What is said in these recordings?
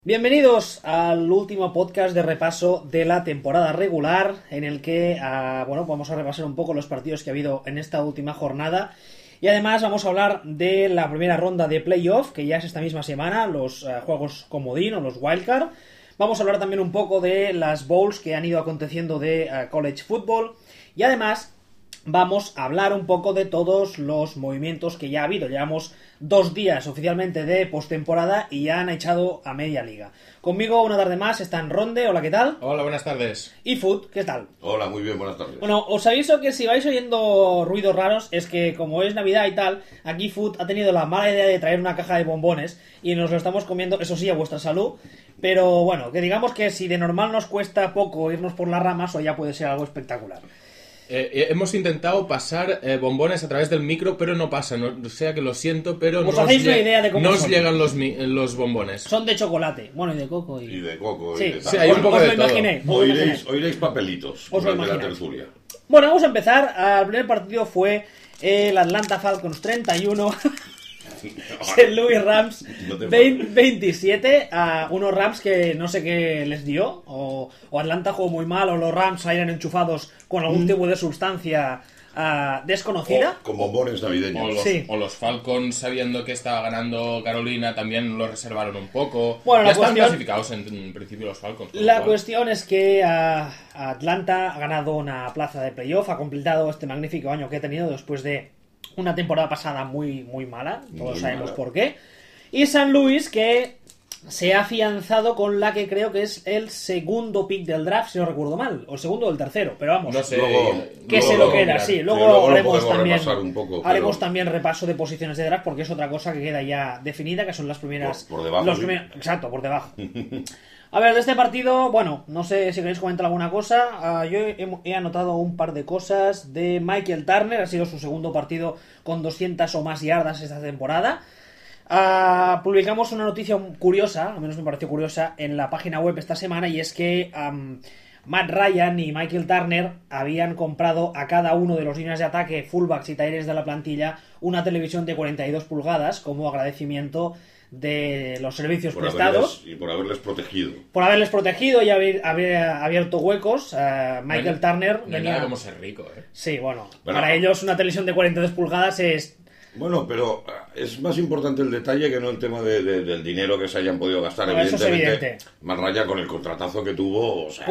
Bienvenidos al último podcast de repaso de la temporada regular, en el que vamos a repasar un poco los partidos que ha habido en esta última jornada. Y además vamos a hablar de la primera ronda de playoff, que ya es esta misma semana, los juegos comodín o los wildcard. Vamos a hablar también un poco de las bowls que han ido aconteciendo de college football. Y además vamos a hablar un poco de todos los movimientos que ya ha habido. Llevamos 2 días oficialmente de postemporada y ya han echado a media liga. Conmigo una tarde más están Ronde, hola, ¿qué tal? Hola, buenas tardes. Y Food, ¿qué tal? Hola, muy bien, buenas tardes. Bueno, os aviso que si vais oyendo ruidos raros es que como es Navidad y tal, aquí Food ha tenido la mala idea de traer una caja de bombones y nos lo estamos comiendo, eso sí, a vuestra salud. Pero bueno, que digamos que si de normal nos cuesta poco irnos por las ramas, hoy ya puede ser algo espectacular. Hemos intentado pasar bombones a través del micro, pero no pasa. O sea que lo siento, pero ¿Os hacéis una idea de cómo nos son? llegan los bombones. Son de chocolate, bueno, y de coco. Y de coco. Sí, y de tal. sí, hay un poco os de lo todo. imaginé. Oiréis papelitos Os lo durante la imagináis. tertulia. Bueno, vamos a empezar. El primer partido fue el Atlanta Falcons 31, St. Louis Rams No te 27, a unos Rams que no sé qué les dio, o Atlanta jugó muy mal, o los Rams salieron enchufados con algún tipo de sustancia desconocida. Con bombones navideños. Sí. O los Falcons, sabiendo que estaba ganando Carolina, también lo reservaron un poco. Bueno, ya la están cuestión- clasificados en principio los Falcons. con lo La cual- cuestión es que Atlanta ha ganado una plaza de playoff, ha completado este magnífico año que ha tenido después de una temporada pasada muy, muy mala, todos Muy sabemos mala. por qué. Y San Luis, que se ha afianzado con la que creo que es el segundo pick del draft, si no recuerdo mal, o el segundo o el tercero, pero vamos. No sé. Que sé luego lo que era, mirar. sí. Luego, Luego lo haremos podemos también, repasar un poco, haremos pero- también repaso de posiciones de draft, porque es otra cosa que queda ya definida, que son las primeras. Por debajo, los sí. Exacto, por debajo. A ver, de este partido, bueno, no sé si queréis comentar alguna cosa. Yo he anotado un par de cosas de Michael Turner, ha sido su segundo partido con 200 o más yardas esta temporada. Publicamos una noticia curiosa, al menos me pareció curiosa, en la página web esta semana, y es que Matt Ryan y Michael Turner habían comprado a cada uno de los líneas de ataque, fullbacks y tight ends de la plantilla una televisión de 42 pulgadas como agradecimiento de los servicios prestados. Y por haberles protegido. Por haberles protegido y haber abierto huecos. Michael Turner No hay venía... nada como ser rico, ¿eh? Sí, bueno, Bueno. para ellos una televisión de 42 pulgadas es... Bueno, pero es más importante el detalle que no el tema del dinero que se hayan podido gastar, No, eso es evidentemente. evidente. Más raya con el contratazo que tuvo, o sea...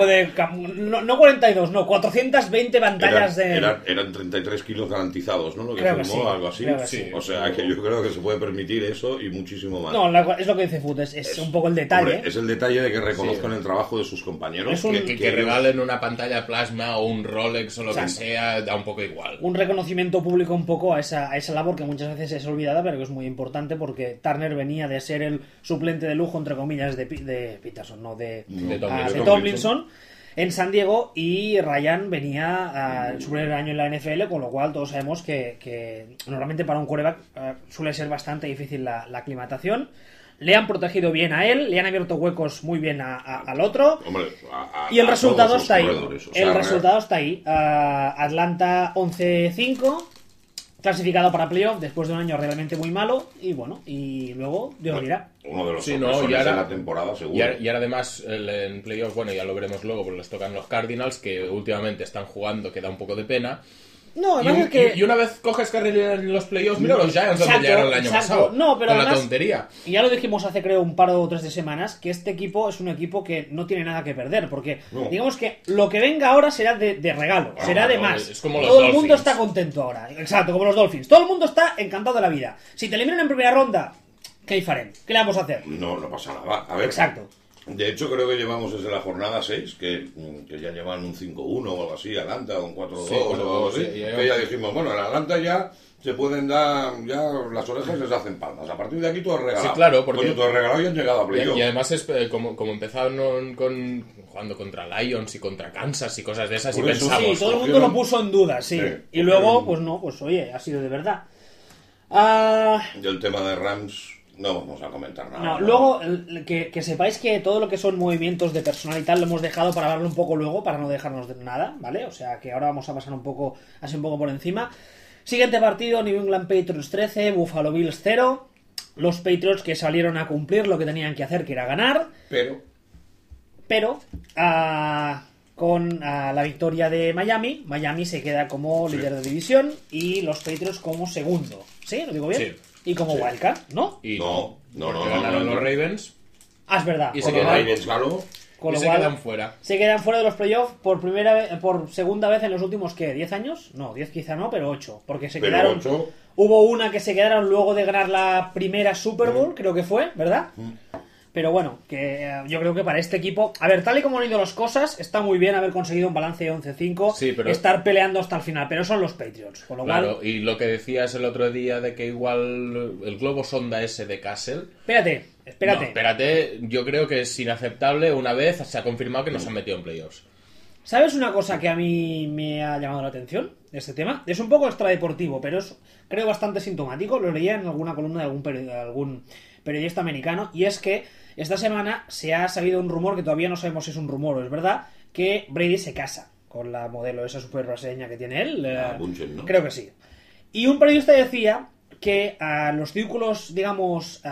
No 42, no, 420 pantallas eran 33 kilos garantizados, ¿no? Lo que Creo que firmó, sí, algo así. creo que sí. O sea, que yo creo que se puede permitir eso y muchísimo más. No, es lo que dice Foot, es un poco el detalle. Hombre, es el detalle de que reconozcan el trabajo de sus compañeros. Es un- Que regalen una pantalla plasma o un Rolex o lo que Exacto. sea, da un poco igual. Un reconocimiento público un poco a esa labor que muchas veces es olvidada, pero que es muy importante porque Turner venía de ser el suplente de lujo, entre comillas, de Peterson, no de Tomlinson. Tomlinson en San Diego, y Ryan venía en su primer año en la NFL, con lo cual todos sabemos que normalmente para un quarterback suele ser bastante difícil la aclimatación. Le han protegido bien a él, le han abierto huecos muy bien al otro. Hombre, Y el a resultado todos los está ahí. corredores, o sea, El resultado está ahí. Atlanta 11-5, clasificado para playoff después de un año realmente muy malo. Y bueno, y luego Dios dirá. uno de los Sí, no, sorpresones y ahora- de la temporada, seguro. Y ahora además en playoffs, bueno, ya lo veremos luego, porque les tocan los Cardinals, que últimamente están jugando, que da un poco de pena. No, Y, además es que... y una vez coges carrera en los playoffs, mira los Giants donde Exacto, llegaron el año exacto. pasado. No, pero con la además- tontería. Y ya lo dijimos hace creo un par o 3 de semanas, que este equipo es un equipo que no tiene nada que perder, porque No. digamos que lo que venga ahora será de regalo, será de no, más. es como los Todo el mundo Dolphins. está contento ahora, exacto, como los Dolphins. Todo el mundo está encantado de la vida. Si te eliminan en primera ronda, ¿qué haremos? ¿Qué le vamos a hacer? No pasa nada. A ver, Exacto. de hecho, creo que llevamos desde la jornada 6, que ya llevan un 5-1 o algo así, Atlanta, o un 4-2 Sí, o algo así, sí, ya que ya dijimos, bueno, en Atlanta ya se pueden dar, ya las orejas les hacen palmas. A partir de aquí tú has regalado. Sí, claro, porque- Coño, tú has regalado y han llegado a playoff. Y además es como empezaron jugando contra Lions y contra Kansas y cosas de esas, y Por eso, pensamos... Sí, todo el mundo cogieron- lo puso en duda, sí. Sí, Y luego, cogieron- pues no, pues oye, ha sido de verdad. Y el tema de Rams, no vamos a comentar nada. No, luego que sepáis que todo lo que son movimientos de personal y tal lo hemos dejado para hablarlo un poco luego, para no dejarnos de nada, ¿vale? O sea que ahora vamos a pasar un poco, así un poco por encima. Siguiente partido, New England Patriots 13, Buffalo Bills 0. Los Patriots que salieron a cumplir lo que tenían que hacer, que era ganar, pero con la victoria de Miami se queda como líder de división y los Patriots como segundo. ¿Sí? ¿Lo digo bien? Sí. Y como wildcard, ¿no? Y No, ganaron los Ravens Es verdad. y Con se los quedan, Ravens ganó. Con y lo se cual, quedan fuera. se quedan fuera de los playoffs por segunda vez en los últimos, ¿qué? ¿10 años? No, 10 quizá no, pero 8. Porque se Pero quedaron... 8. Hubo una que se quedaron luego de ganar la primera Super Bowl, creo que fue, ¿verdad? Pero bueno, que yo creo que para este equipo... A ver, tal y como han ido las cosas, está muy bien haber conseguido un balance de 11-5, Sí, pero- estar peleando hasta el final, pero son los Patriots, con lo Claro, cual... y lo que decías el otro día de que igual el globo sonda ese de Castle. Espérate. No, espérate, yo creo que es inaceptable. Una vez se ha confirmado que no se han metido en playoffs. ¿Sabes una cosa que a mí me ha llamado la atención de este tema? Es un poco extradeportivo, pero es, creo, bastante sintomático. Lo leía en alguna columna de algún periodista americano, y es que esta semana se ha sabido un rumor, que todavía no sabemos si es un rumor o es verdad, que Brady se casa con la modelo, esa super brasileña que tiene él. Bunchen, ¿no? Creo que sí. Y un periodista decía que los círculos, digamos,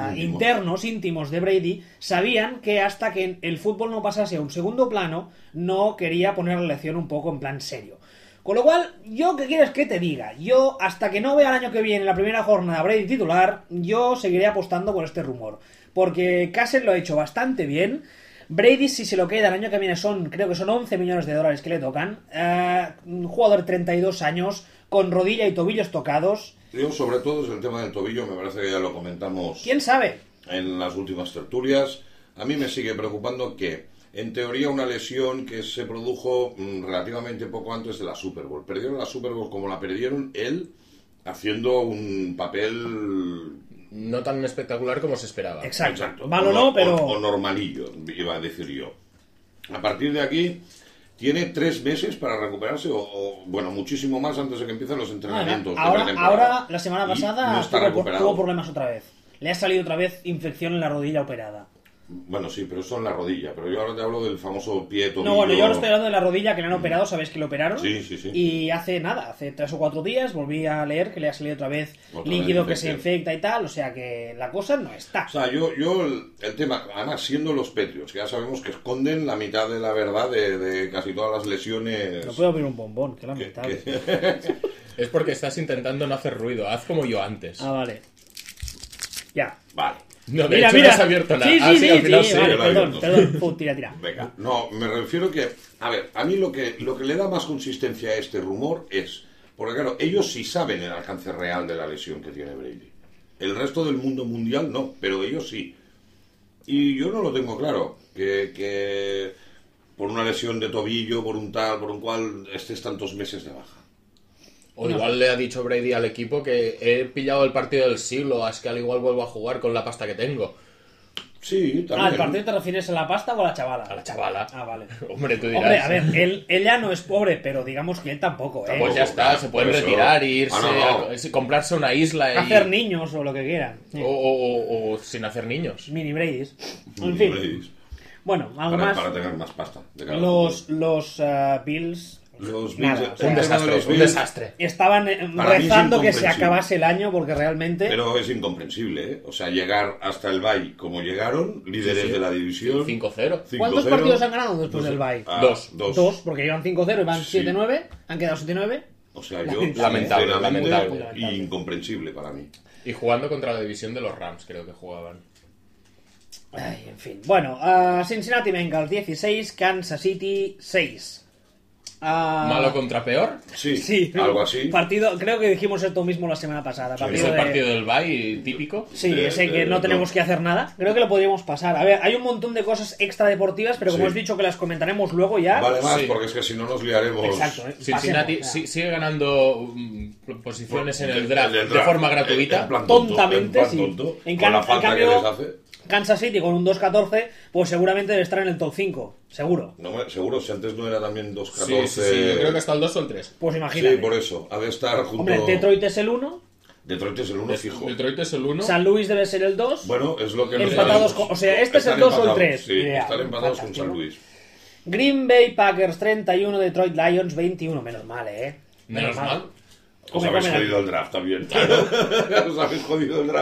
íntimos de Brady sabían que hasta que el fútbol no pasase a un segundo plano, no quería poner la elección un poco en plan serio. Con lo cual, yo, ¿qué quieres que te diga? Yo, hasta que no vea el año que viene, la primera jornada, Brady titular, yo seguiré apostando por este rumor. Porque Cassell lo ha hecho bastante bien. Brady, si se lo queda el año que viene, creo que son 11 millones de dólares que le tocan. Un jugador de 32 años, con rodilla y tobillos tocados. Yo, sobre todo, es el tema del tobillo, me parece que ya lo comentamos ¿Quién sabe? en las últimas tertulias. A mí me sigue preocupando que, en teoría, una lesión que se produjo relativamente poco antes de la Super Bowl. Perdieron la Super Bowl como la perdieron él, haciendo un papel... No tan espectacular como se esperaba. Exacto. Malo no, pero... O normalillo, iba a decir yo. A partir de aquí... Tiene 3 meses para recuperarse, bueno, muchísimo más antes de que empiecen los entrenamientos. Ahora, la semana Y pasada, no está recuperado. tuvo problemas otra vez. Le ha salido otra vez infección en la rodilla operada. Bueno, sí, pero eso en la rodilla. Pero yo ahora te hablo del famoso pie tobillo. No, bueno, yo ahora estoy hablando de la rodilla que le han operado, sabéis que le operaron. Sí, sí, sí. Y hace 3 o 4 días volví a leer que le ha salido otra vez líquido que se infecta y tal, o sea que la cosa no está. O sea, yo el tema, además siendo los Patriots, que ya sabemos que esconden la mitad de la verdad de casi todas las lesiones... No puedo abrir un bombón, que lamentable. Es porque estás intentando no hacer ruido. Haz como yo antes. Ah, vale. Ya. Vale. No, de hecho no has abierto nada. Sí, Al final sí. vale, lo he abierto. perdón. Tira. Venga, no, me refiero que... A ver, a mí lo que le da más consistencia a este rumor es... Porque claro, ellos sí saben el alcance real de la lesión que tiene Brady. El resto del mundo mundial no, pero ellos sí. Y yo no lo tengo claro, que por una lesión de tobillo, por un tal, por un cual, estés tantos meses de baja. O igual le ha dicho Brady al equipo que he pillado el partido del siglo, es que al igual vuelvo a jugar con la pasta que tengo. Sí, también. ¿Al partido te refieres a la pasta o a la chavala? A la chavala. Ah, vale. Hombre, tú dirás. Hombre, a ver, él ya no es pobre, pero digamos que él tampoco, ¿eh? Pues ya está, se pueden Por eso- retirar e irse, no. comprarse una isla y... Hacer niños o lo que quieran. Sí. O sin hacer niños. Mini Brady's. En Mini fin. Brady's. Bueno, algo Para más. tener más pasta. de cara al Los futuro. Bills Los nada, Bills- o sea, Un desastre, los un Bills- desastre. estaban Para mí es rezando que se incomprensible. acabase el año porque realmente... Pero es incomprensible, ¿eh? O sea, llegar hasta el bye como llegaron, líderes Sí, sí. de la división. 5-0. 5-0. ¿Cuántos partidos han ganado después No sé. del bye? Dos. Dos, porque llevan 5-0 y van Sí. 7-9. Han quedado 7-9. O sea, yo Lamentable, sinceramente, lamentable. incomprensible para mí. Y jugando contra la división de los Rams, creo que jugaban. Ay, en fin. Bueno, Cincinnati Bengals 16, Kansas City 6. ¿Malo contra peor? Sí, Sí, algo así. Partido, creo que dijimos esto mismo la semana pasada. Es Partido el de- partido del bye típico. Sí, de- ese que de- no tenemos que hacer nada. Creo que lo podríamos pasar. A ver, hay un montón de cosas extradeportivas, pero como Sí. has dicho que las comentaremos luego ya. Vale más, Sí. porque es que si no nos liaremos. Exacto, ¿eh? Cincinnati Pasemos, sigue ganando posiciones en el draft, En el de forma gratuita. en plan tonto, Tontamente, en plan sí. tonto, En con la cambio- falta en que cambio- les hace. Kansas City con un 2-14, pues seguramente debe estar en el top 5. Seguro. No, seguro, si antes no era también Sí, 2-14. sí, yo creo que hasta el 2 o el 3. Pues imagínate. Sí, por eso. Ha de estar junto. Hombre, Detroit es el 1, Detroit es el 1 fijo. Detroit es el 1. San Luis debe ser el 2. Bueno, es lo que nos Empatados sabemos. o sea, este es el Están 2 o el empatados, 3. Sí, Ideal, están empatados con fantástico. San Luis. Green Bay Packers 31, Detroit Lions 21. Menos mal, ¿eh? Menos mal. Os Come, habéis come, jodido el draft también. Os habéis jodido el draft.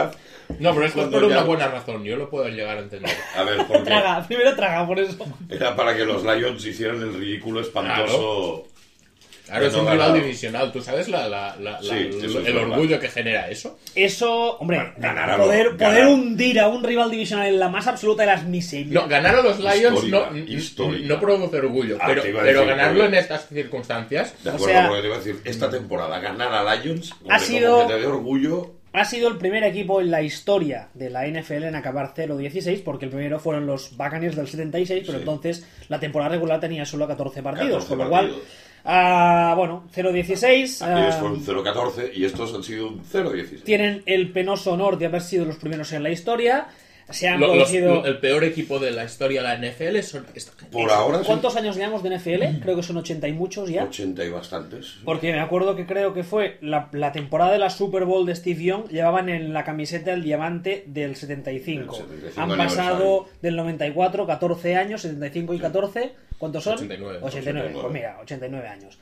No, pero esto es Cuando por ya- una buena razón, yo lo puedo llegar a entender. A ver, porque Primero traga, por eso. era para que los Lions hicieran el ridículo espantoso. Claro, es No un ganado. rival divisional. ¿Tú sabes Sí, eso es el verdad. orgullo que genera eso? Eso, hombre, Ganar a poder ganar. hundir a un rival divisional en la más absoluta de las miserias. No, ganar a los Lions Histórica. no produce orgullo, Ah, te iba a pero decir, ganarlo porque- en estas circunstancias... De O acuerdo sea- con lo que te iba a decir, esta temporada ganar a Lions, hombre, Ha sido- como que te dé orgullo. Ha sido el primer equipo en la historia de la NFL en acabar 0-16, porque el primero fueron los Buccaneers del 76, pero Sí. entonces la temporada regular tenía solo 14 partidos, 14 con lo partidos. cual, bueno, 0-16. Aquellos fueron 0-14 y estos han sido un 0-16. Tienen el penoso honor de haber sido los primeros en la historia. Se han Lo- producido... el peor equipo de la historia de la NFL son esta gente. Por ahora sí, ¿Cuántos años llevamos de NFL? Creo que son 80 y muchos ya. 80 y bastantes. Porque me acuerdo que creo que fue la temporada de la Super Bowl de Steve Young, llevaban en la camiseta el diamante del 75. El 75 Han aniversario. pasado del 94, 14 años, 75 y 14. ¿Cuántos son? 89. 89. Pues mira, 89 años.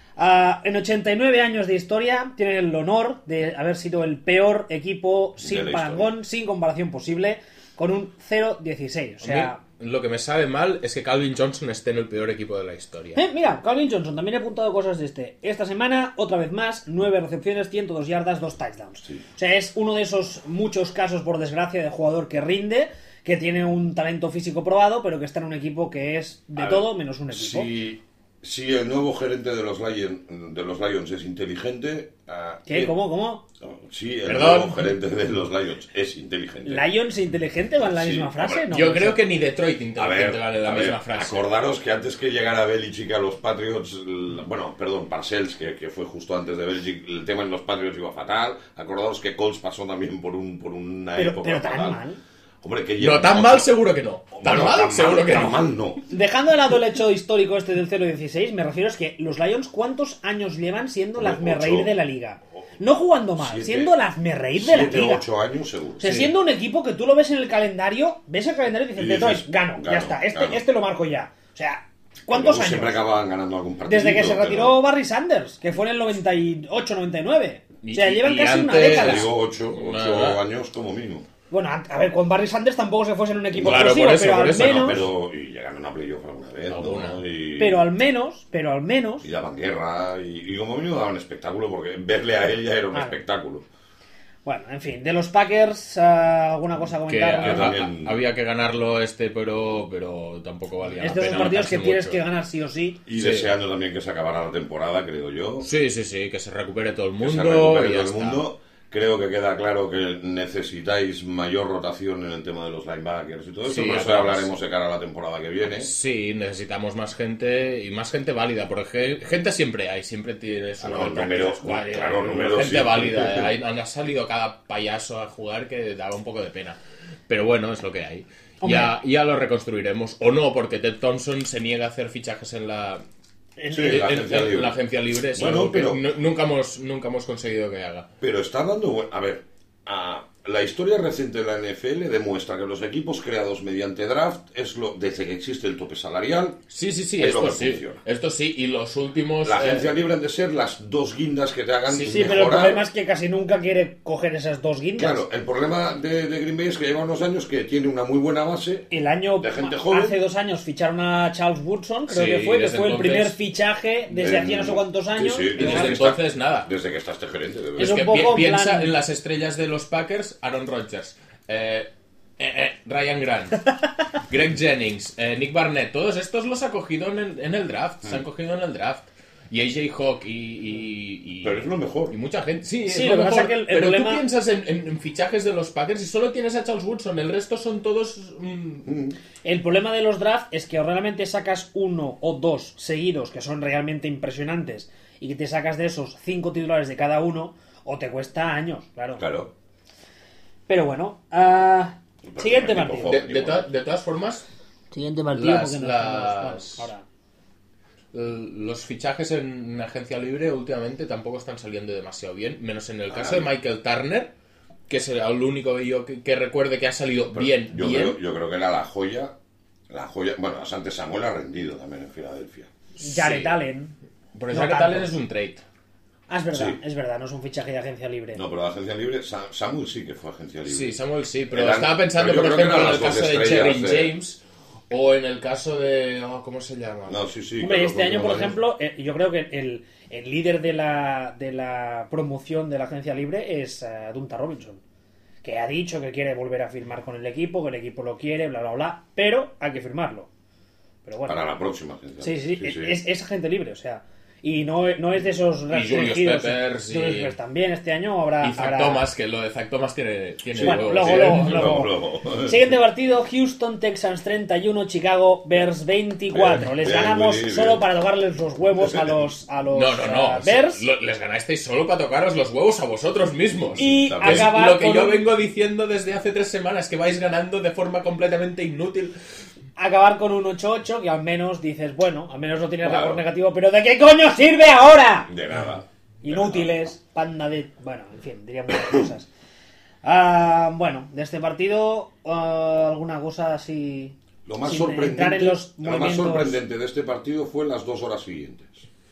En 89 años de historia tienen el honor de haber sido el peor equipo sin la parangón, sin comparación posible, con un 0-16. O sea... A mí, lo que me sabe mal es que Calvin Johnson esté en el peor equipo de la historia. Mira, Calvin Johnson, también he apuntado cosas de este. Esta semana, otra vez más, 9 recepciones, 102 yardas, 2 touchdowns. Sí. O sea, es uno de esos muchos casos, por desgracia, de jugador que rinde, que tiene un talento físico probado, pero que está en un equipo que es de A todo ver, menos un equipo. Si el nuevo gerente de los Lions es inteligente... ¿Qué? ¿Cómo? Sí, el Perdón. nuevo gerente de los Lions es inteligente. ¿Lions inteligente van en la Sí, misma frase? hombre, No, Yo pues, creo que ni Detroit A inteligente vale la a misma ver, frase. acordaros que antes que llegara Belichick a los Patriots, Parcells, que fue justo antes de Belichick, el tema en los Patriots iba fatal. Acordaros que Colts pasó también por una Pero época tan fatal. mal. Hombre, que No, llevan tan ocho- mal seguro que no. Tan Bueno, mal seguro que tan no. mal no. Dejando de lado el hecho histórico este del 0-16, me refiero es que los Lions, ¿cuántos años llevan siendo el Hombre, hazmerreír 8. de la liga? No jugando mal, Siete- siendo el hazmerreír de la 7 liga. 8 años seguro. O sea, Sí. siendo un equipo que tú lo ves en el calendario, ves el calendario y dices, Y dices, Detroit, gano, ya gano, está, gano. este lo marco ya. O sea, ¿cuántos Luego años? Siempre acababan ganando algún partido. Desde que se retiró Barry Sanders, que fue en el 98-99. O sea, Y- llevan y casi una antes- década. Digo 8 Nada. años como mínimo. Bueno, a ver, con Barry Sanders tampoco se fuese en un equipo Claro, exclusivo, por eso, pero, por al eso, menos, Pero y llegaron a playoff alguna vez, Alguna. ¿no? pero al menos, Y daban guerra y como mínimo daban espectáculo porque verle a él ya era un Claro. espectáculo. bueno, en fin, de los Packers, ¿alguna cosa a Que comentar? también- había que ganarlo pero tampoco valía Es la de pena esos partidos que matarse tienes mucho. que ganar sí o sí. Y Sí. deseando también que se acabara la temporada, creo yo. Sí, que se recupere todo el Que se mundo recupere y ya todo el está. mundo. Creo que queda claro que necesitáis mayor rotación en el tema de los linebackers y todo eso. Sí, Por eso además. hablaremos de cara a la temporada que viene. Sí, necesitamos más gente y más gente válida, porque gente siempre hay, siempre tienes Ah, no, uno del número, practice squad, claro, número, gente sí. válida, han salido cada payaso a jugar que daba un poco de pena, pero bueno, es lo que hay. Hombre. Ya lo reconstruiremos, o no, porque Ted Thompson se niega a hacer fichajes en la Sí, la agencia libre. la agencia libre, es Bueno, algo que pero- nunca hemos conseguido que haga. Pero está dando... A ver, la historia reciente de la NFL demuestra que los equipos creados mediante draft desde que existe el tope salarial, Sí, Es lo esto que sí, funciona. esto sí, y los últimos... la agencia libre han de ser las dos guindas que te hagan Sí, pero el mejorar. problema es que casi nunca quiere coger esas dos guindas. Claro, el problema de Green Bay es que lleva unos años que tiene una muy buena base. El año, de gente joven. hace 2 años ficharon a Charles Woodson, creo Sí, que fue desde el entonces- primer fichaje desde hacía no sé cuántos años. Sí, Y desde además, entonces, nada. Desde que está este gerente, de Es verdad. un que poco en piensa plan- en las estrellas de los Packers, Aaron Rodgers, Ryan Grant, Greg Jennings, Nick Barnett, todos estos los ha cogido en el draft, se han cogido en el draft. Y AJ Hawk y Pero es lo mejor. y mucha gente. Sí, Sí, es lo lo que pasa mejor. que el pero problema- tú piensas en fichajes de los Packers y solo tienes a Charles Woodson, el resto son todos... el problema de los drafts es que o realmente sacas 1 o 2 seguidos que son realmente impresionantes y que te sacas de esos 5 titulares de cada uno, o te cuesta años, claro. Claro. Pero bueno, siguiente Pero partido. tipo, De todas formas, Siguiente partido Las- porque nos las- vamos, ahora. los fichajes en agencia libre últimamente tampoco están saliendo demasiado bien, menos en el caso de Michael Turner, que es el único que yo que recuerde que ha salido bien. Yo creo que era la joya. Bueno, Asante Samuel ha rendido también en Filadelfia. Jared Allen. Por No eso que tanto. tal es un trade. Ah, Sí. es verdad, no es un fichaje de agencia libre. No, pero la agencia libre, Samuel sí que fue agencia libre. Sí, Samuel sí, pero Eran- estaba pensando, pero yo por creo que ejemplo, en eran el las caso dos de estrellas Cherry James o en el caso de... ¿cómo se llama? No, sí. Hombre, que este los año, por últimos años- ejemplo, yo creo que el líder de la promoción de la agencia libre es Dunta Robinson, que ha dicho que quiere volver a firmar con el equipo, que el equipo lo quiere, bla, bla, bla, pero hay que firmarlo. Pero bueno. Para la próxima agencia. Sí. Es agente libre, o sea. Y no es de esos Julius restringidos. Peppers y- Julius Peppers también este año habrá. Y Zach Thomas, que lo de Zach Thomas tiene Bueno, huevos. luego. Siguiente partido: Houston Texans 31, Chicago Bears 24. Les Bien, ganamos bien. solo para tocarles los huevos a los No. Bears. Les ganasteis solo para tocaros los huevos a vosotros mismos. Y también. Es acabar lo que con yo un- vengo diciendo desde hace 3 semanas, que vais ganando de forma completamente inútil. acabar con un 8-8, que al menos dices, bueno, al menos no tiene Claro. récord negativo, pero ¿de qué coño sirve ahora? De nada. Inútiles, panda de... Bueno, en fin, diría muchas cosas. Bueno, de este partido, alguna cosa así... Lo más, sin sorprendente, entrar en los lo más movimientos... sorprendente de este partido fue las 2 horas siguientes.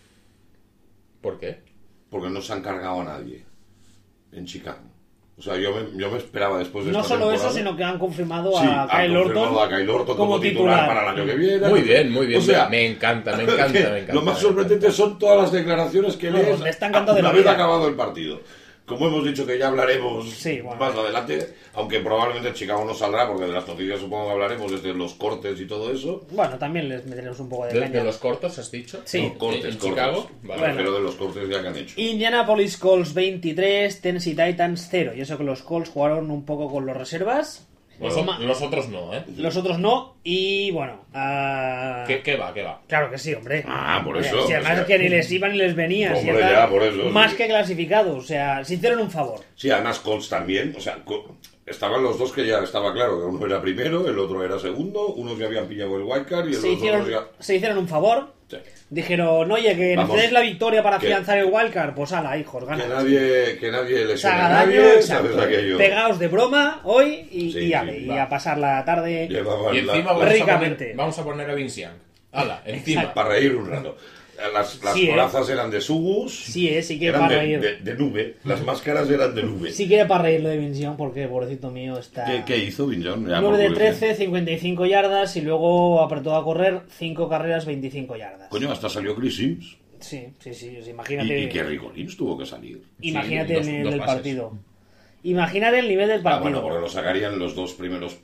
¿Por qué? Porque no se han cargado a nadie en Chicago. O sea, yo me esperaba después de No esta solo temporada. eso, sino que han confirmado Sí, a han Kyle confirmado Orton a Kyle Orton como titular para el año que viene. Muy bien. O sea, me encanta. Lo más sorprendente son todas las declaraciones que Bueno, lees me está encantando de una la vez vida. acabado el partido. Como hemos dicho que ya hablaremos Sí, bueno. más adelante, aunque probablemente Chicago no saldrá, porque de las noticias supongo que hablaremos desde los cortes y todo eso. Bueno, también les meteremos un poco de ¿De caña. los cortos has dicho? Sí. No, cortes, ¿En cortes. Chicago? Me Vale. Bueno. refiero de los cortes ya que han hecho. Indianapolis Colts 23, Tennessee Titans 0. Y eso que los Colts jugaron un poco con los reservas. Nosotros no, ¿eh? Los otros no. Y bueno... ¿Qué va? Claro que sí, hombre. Ah, por eso, Si además o sea, es que ni les iban ni les venía. Si hombre, están ya, por eso, más sí. que clasificados. O sea, se hicieron un favor. Sí, además Colts también, o sea, estaban los dos que ya estaba claro, que uno era primero, el otro era segundo, unos ya habían pillado el wildcard y el otro ya... Se hicieron un favor. Sí. Dijeron, oye, que Vamos, necesitáis la victoria para que- afianzar el wildcard. Pues ala, hijos, Que gana. nadie lesione a Daño, nadie, exacto. ¿sabes aquello? Pegaos de broma hoy y, Sí, y, ale, sí, y va. a pasar la tarde. Llevaban Y encima Ricamente. vamos a poner a Vince Young. ¡Hala! Encima. para reír un rato. Las Sí, corazas eran de Subus, Sí, sí que eran para de, reír. de nube, las máscaras eran de nube. Si quiere para reírlo de Vinción, porque pobrecito mío está... ¿Qué hizo Vinjón? 9 de 13, 55 yardas y luego apretó a correr 5 carreras, 25 yardas. Coño, hasta salió Chris Sims. Sí, imagínate. Y que Rigolins tuvo que salir. Imagínate Sí, el nivel dos del pases. partido. Imagínate el nivel del Ah, partido. bueno, porque lo sacarían los dos primeros...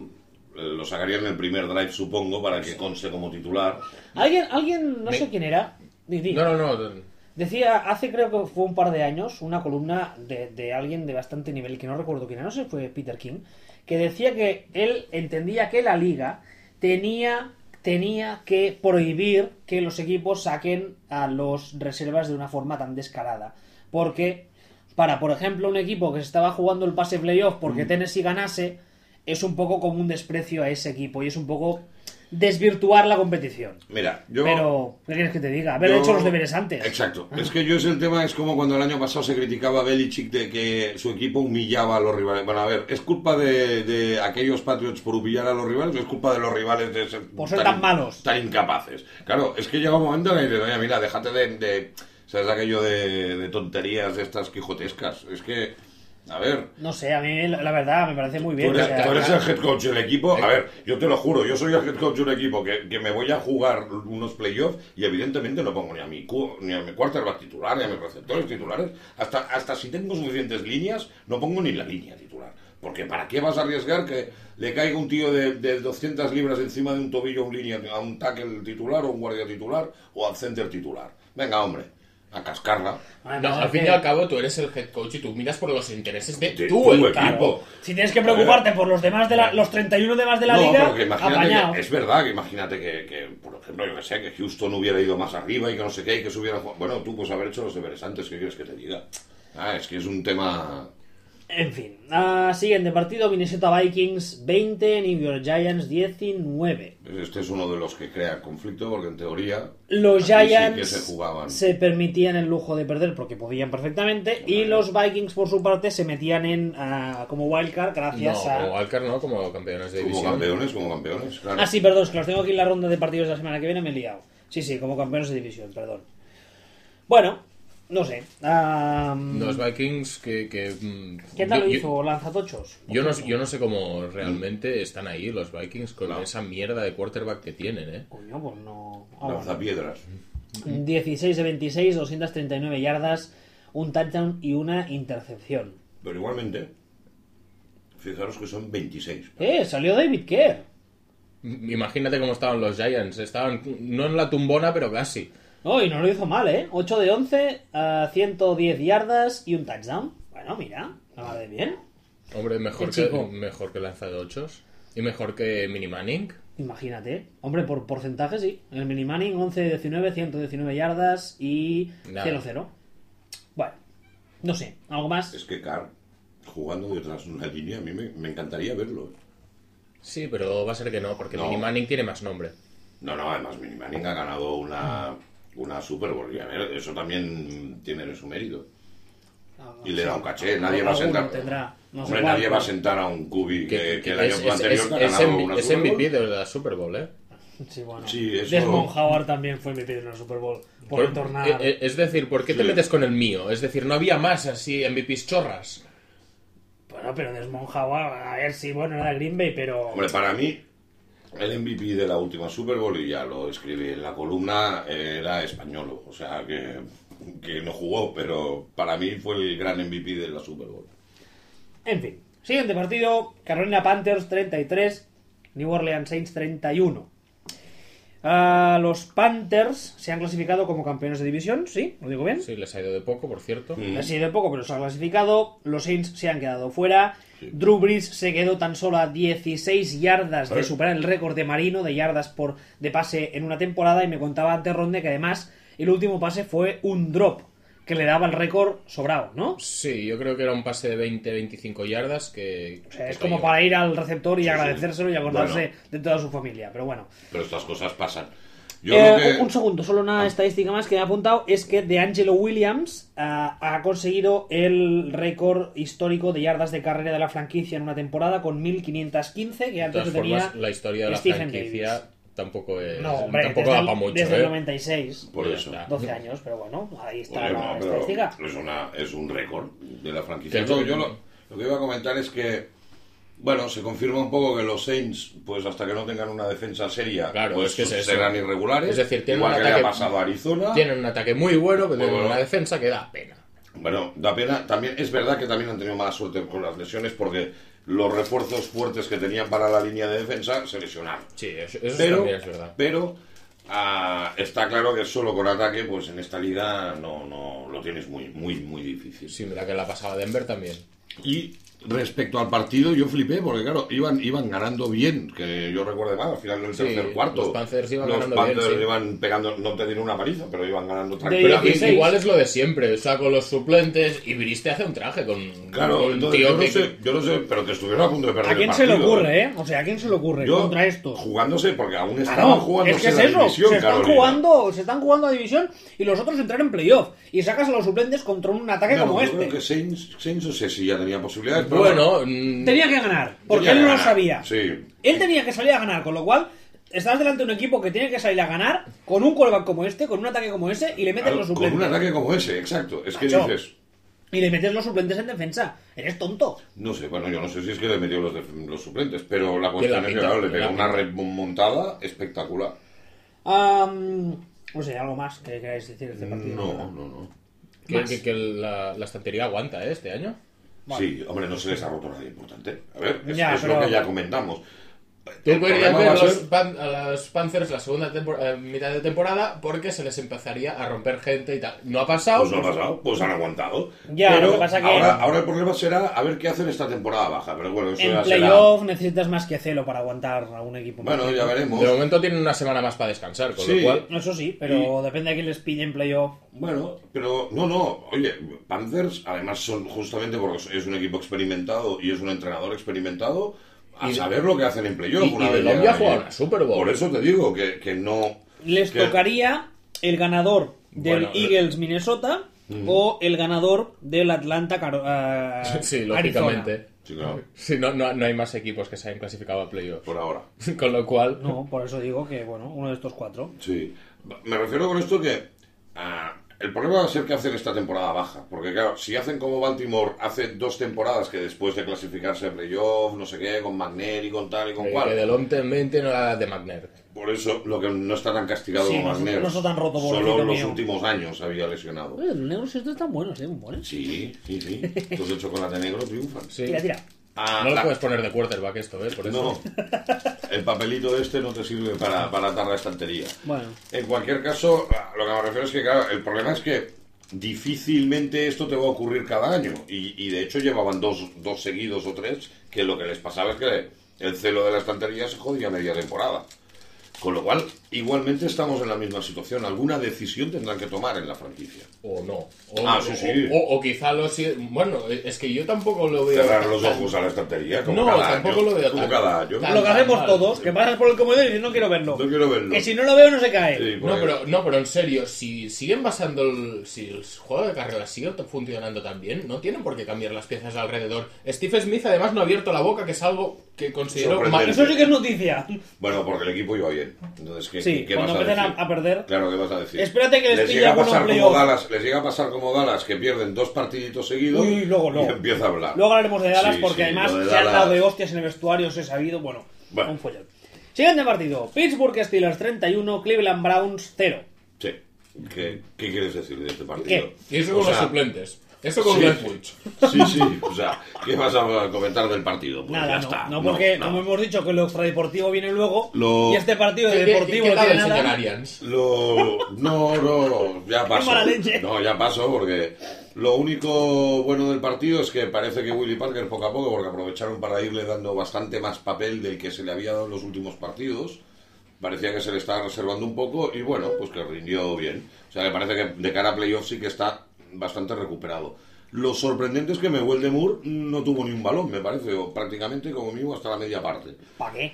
Lo sacarían en el primer drive, supongo, para que conste como titular. Alguien, no sé quién era, No. decía, hace creo que fue un par de años, una columna de alguien de bastante nivel, que no recuerdo quién era, no sé si fue Peter King, que decía que él entendía que la liga tenía que prohibir que los equipos saquen a los reservas de una forma tan descarada. Porque, por ejemplo, un equipo que se estaba jugando el pase playoff porque Tennessee ganase, es un poco como un desprecio a ese equipo y es un poco desvirtuar la competición. Mira, yo... Pero, ¿qué quieres que te diga? Haber Yo- hecho los deberes antes. Exacto. Es que yo el tema es como cuando el año pasado se criticaba a Belichick de que su equipo humillaba a los rivales. Bueno, a ver, ¿es culpa de aquellos Patriots por humillar a los rivales o es culpa de los rivales de ser, Por ser tan malos? Tan incapaces. Claro, es que llega un momento en el que dices, oye, mira, déjate de ¿sabes? Aquello de tonterías de estas quijotescas. Es que, a ver... No sé, a mí la verdad me parece muy bien. Tú eres, o sea, tú eres el head coach del equipo. A ver, yo te lo juro, yo soy el head coach del equipo que me voy a jugar unos playoffs y evidentemente no pongo ni a mi quarterback titular, ni a mis receptores titulares. Hasta si tengo suficientes líneas, no pongo ni la línea titular. Porque ¿para qué vas a arriesgar que le caiga un tío de 200 libras encima de un tobillo a un tackle titular o un guardia titular o al center titular? Venga, hombre, a cascarla. No, al fin y al cabo tú eres el head coach y tú miras por los intereses de De tu tu equipo. equipo. si tienes que preocuparte por los demás los 31 demás de la liga, pero que imagínate apañado. que, es verdad que imagínate que, por ejemplo, yo que sé, que Houston hubiera ido más arriba y que no sé qué, y que se hubiera jugado. Bueno, tú pues haber hecho los deberes antes, ¿qué quieres que te diga? Es que es un tema... En fin, siguiente partido, Minnesota Vikings 20, New York Giants 19. Este es uno de los que crea conflicto, porque en teoría... Los aquí Giants sí que se jugaban. se permitían el lujo de perder porque podían perfectamente, y los Vikings por su parte se metían en como wildcard gracias No, a... como Walker no, como campeones de división. Como campeones, claro. Ah, sí, perdón, es que los tengo aquí en la ronda de partidos de la semana que viene, me he liado. Sí, como campeones de división, perdón. Bueno, No sé. Los Vikings que ¿Qué tal lo hizo? ¿Lanzatochos? Yo no sé cómo realmente están ahí los Vikings con esa mierda de quarterback que tienen, ¿eh? Coño, pues no... Lanzapiedras. 16 de 26, 239 yardas, un touchdown y una intercepción. Pero igualmente, fijaros que son 26. Salió David Kerr. Imagínate cómo estaban los Giants. Estaban no en la tumbona, pero casi. Oh, y no lo hizo mal, ¿eh? 8 de 11, 110 yardas y un touchdown. Bueno, mira, nada de bien. Hombre, El mejor chico. que lanza de ochos. Y mejor que Mini Manning. Imagínate. Hombre, por porcentaje sí. El Mini Manning 11 de 19, 119 yardas y Nada. 0-0. Bueno, no sé, ¿algo más? Es que Carr, jugando detrás de una línea, a mí me encantaría verlo. Sí, pero va a ser que no, porque No. Mini Manning tiene más nombre. No, además Mini Manning ha ganado una Super Bowl. Y a ver, eso también tiene su mérito. Y le da un caché. Nadie va a sentar. Alguno tendrá, no sé Hombre, cuál, nadie va a pero- sentar a un QB que el año es anterior que ha ganado una es Super Bowl. MVP de la Super Bowl, ¿eh? Sí, bueno. Sí, eso- Desmond Howard también fue MVP de una Super Bowl. Por retornar. Es decir, ¿por qué te Sí. metes con el mío? Es decir, no había más así MVPs chorras. Bueno, pero Desmond Howard, a ver si, bueno, era Green Bay, pero... Hombre, para mí, el MVP de la última Super Bowl, y ya lo escribí en la columna, era español. O sea, que no jugó, pero para mí fue el gran MVP de la Super Bowl. En fin, siguiente partido, Carolina Panthers 33, New Orleans Saints 31. Los Panthers se han clasificado como campeones de división, ¿sí? ¿Lo digo bien? Sí, les ha ido de poco, por cierto. Ha sido de poco, pero se han clasificado. Los Saints se han quedado fuera. Drew Brees se quedó tan solo a 16 yardas de superar el récord de Marino de yardas de pase en una temporada. Y me contaba antes Ronde que además el último pase fue un drop que le daba el récord sobrado, ¿no? Sí, yo creo que era un pase de 20-25 yardas que... O sea, que es como cayó. para ir al receptor y Sí, agradecérselo y acordarse Bueno. de toda su familia. Pero bueno. Pero estas cosas pasan. Yo lo que... Un segundo, solo una estadística más que me ha apuntado es que DeAngelo Williams ha conseguido el récord histórico de yardas de carrera de la franquicia en una temporada con 1515, que De antes todas lo tenía formas, la historia de la Stephen franquicia Davis. tampoco es... No, hombre, tampoco da para mucho, desde el ¿eh? 96, Por Ya eso. está. 12 años, pero bueno, ahí está Oye, la no, pero estadística. es un récord de la franquicia. Que- Yo lo que iba a comentar es que, bueno, se confirma un poco que los Saints, pues hasta que no tengan una defensa seria, Claro, pues es que es eso. serán irregulares. Es decir, tienen igual un que le ataque- ha pasado a Arizona. Tienen un ataque muy bueno, pero tienen Bueno. una defensa que da pena. Bueno, da pena. También es verdad que también han tenido mala suerte con las lesiones porque los refuerzos fuertes que tenían para la línea de defensa se lesionaron. Sí, eso Pero, también es verdad. pero está claro que solo con ataque, pues en esta liga no lo tienes muy difícil. Sí, mira que la pasaba Denver también. Y respecto al partido, yo flipé, porque claro, iban ganando bien, que yo recuerde mal, al final del Sí, tercer cuarto. los Panthers iban Los ganando Panthers bien, sí. iban pegando, no te dieron una paliza, pero iban ganando Pero tranquilamente. 16. igual es lo de siempre, o sea, con los suplentes, y Briste hace un traje con Claro, con un entonces, tío yo no sé, pero que estuvieron a punto de perder ¿A quién el se le partido, ocurre, eh? O sea, ¿a quién se le ocurre Yo, contra estos? jugándose, porque aún Claro, estaban jugándose es que es la eso, división, se están Carolina. jugando a división y los otros entrar en playoff y sacas a los suplentes contra un ataque Claro, como yo este. creo que Saints no sé si ya tenía posibilidades, pero Bueno, Tenía que ganar, porque tenía él que no lo ganar. sabía. Sí. Él tenía que salir a ganar, con lo cual estás delante de un equipo que tiene que salir a ganar con un quarterback como este, con un ataque como ese y le metes Claro, los con suplentes. un ataque como ese, exacto. Es que Macho. dices, Y le metes los suplentes en defensa. Eres tonto. no sé, bueno, yo no sé si es que le metió los suplentes, pero la cuestión la es que pinta, claro, le tiene pegó la una pinta. remontada espectacular. No sé, algo más que queráis decir de este partido. No. que la estantería aguanta, este año. Sí, hombre, no se les ha roto nada importante. A ver, Ya, es pero- lo que ya comentamos. Tú El podrías problema ver va a ser- a los Panthers la segunda mitad de temporada porque se les empezaría a romper gente y tal. No ha pasado. Pues no ha pasado, pues han aguantado. Ya, Pero lo que pasa que- ahora el problema será a ver qué hacen esta temporada baja, pero bueno, eso En ya será... playoff necesitas más que Celo para aguantar a un equipo. Bueno, ya veremos. De momento tienen una semana más para descansar, con Sí. lo cual... Eso sí, pero depende de quién les pille en playoff. Bueno, pero no, oye, Panthers además son justamente porque es un equipo experimentado y es un entrenador experimentado a Y- saber lo que hacen en playoff. y una de vez Colombia llegan juega allí. una Super Bowl. Por eso te digo que no... Les que- tocaría el ganador del Bueno, Eagles Minnesota o el ganador del Atlanta Sí, Arizona. lógicamente. Sí, claro, Sí, no hay más equipos que se hayan clasificado a playoff. por ahora. Con lo cual... No, por eso digo que, bueno, uno de estos cuatro. Sí. Me refiero con esto que el problema va a ser que hacen esta temporada baja. Porque claro, si hacen como Baltimore hace 2 temporadas que después de clasificarse a playoff, no sé qué, con McNair y con tal y con cual. Que delontemente no era de McNair. Por eso, lo que no está tan castigado Sí, como no McNair. está tan roto, Solo pobrecito en los mío. últimos años había lesionado. Los negros estos están buenos, muy buenos. Sí. Entonces el chocolate negro triunfan. Sí. Tira. No lo puedes poner de quarterback esto, por eso. No, el papelito este no te sirve para atar la estantería. Bueno. En cualquier caso, lo que me refiero es que, claro, el problema es que difícilmente esto te va a ocurrir cada año. Y de hecho llevaban dos seguidos o 3 que lo que les pasaba es que el celo de la estantería se jodía a media temporada. Con lo cual, igualmente estamos en la misma situación. Alguna decisión tendrán que tomar en la franquicia. O no. Sí. O quizá bueno, es que yo tampoco lo veo. Cerrar los ojos a la estantería, como No, cada tampoco año. lo veo como tan- cada año. tan- Lo que hacemos mal. todos, que pasas por el comedor y dices, no quiero verlo. No quiero verlo. Que si no lo veo no se cae. Sí, No, porque- pero en serio, si siguen basando si el juego de carreras sigue funcionando tan bien, no tienen por qué cambiar las piezas alrededor. Steve Smith además no ha abierto la boca, que es algo que considero Sorprendente. Eso sí que es noticia. Bueno, porque el equipo iba bien. Entonces, Sí, ¿qué cuando vas a empiecen decir? a perder. Claro, ¿qué vas a decir? Espérate que les pille llega a alguno pasar en como playoff. Dallas, les llega a pasar como Dallas, que pierden 2 partiditos seguidos Uy, luego. y empieza a hablar. Luego hablaremos de Dallas Sí, porque sí, además lo de se han Dallas- dado de hostias en el vestuario, os he sabido. Bueno, Bueno. un follón. Siguiente partido. Pittsburgh Steelers 31, Cleveland Browns 0. Sí. ¿Qué quieres decir de este partido? ¿Qué? Y eso O con los sea, suplentes. Eso con sí. Leftwich. Sí, o sea, ¿qué vas a comentar del partido? Pues Nada, ya no, está. no, porque no. como hemos dicho que lo extradeportivo viene luego Lo- y este partido de deportivo ¿Qué no tal tiene el señor nada. Arians? No, ya pasó. mala leche. No, ya pasó porque lo único bueno del partido es que parece que Willie Parker poco a poco, porque aprovecharon para irle dando bastante más papel del que se le había dado en los últimos partidos. Parecía que se le estaba reservando un poco y bueno, pues que rindió bien. O sea, me parece que de cara a playoff sí que está bastante recuperado. Lo sorprendente es que Mewelde Moore no tuvo ni un balón, me parece, o prácticamente como mínimo hasta la media parte. ¿Para qué?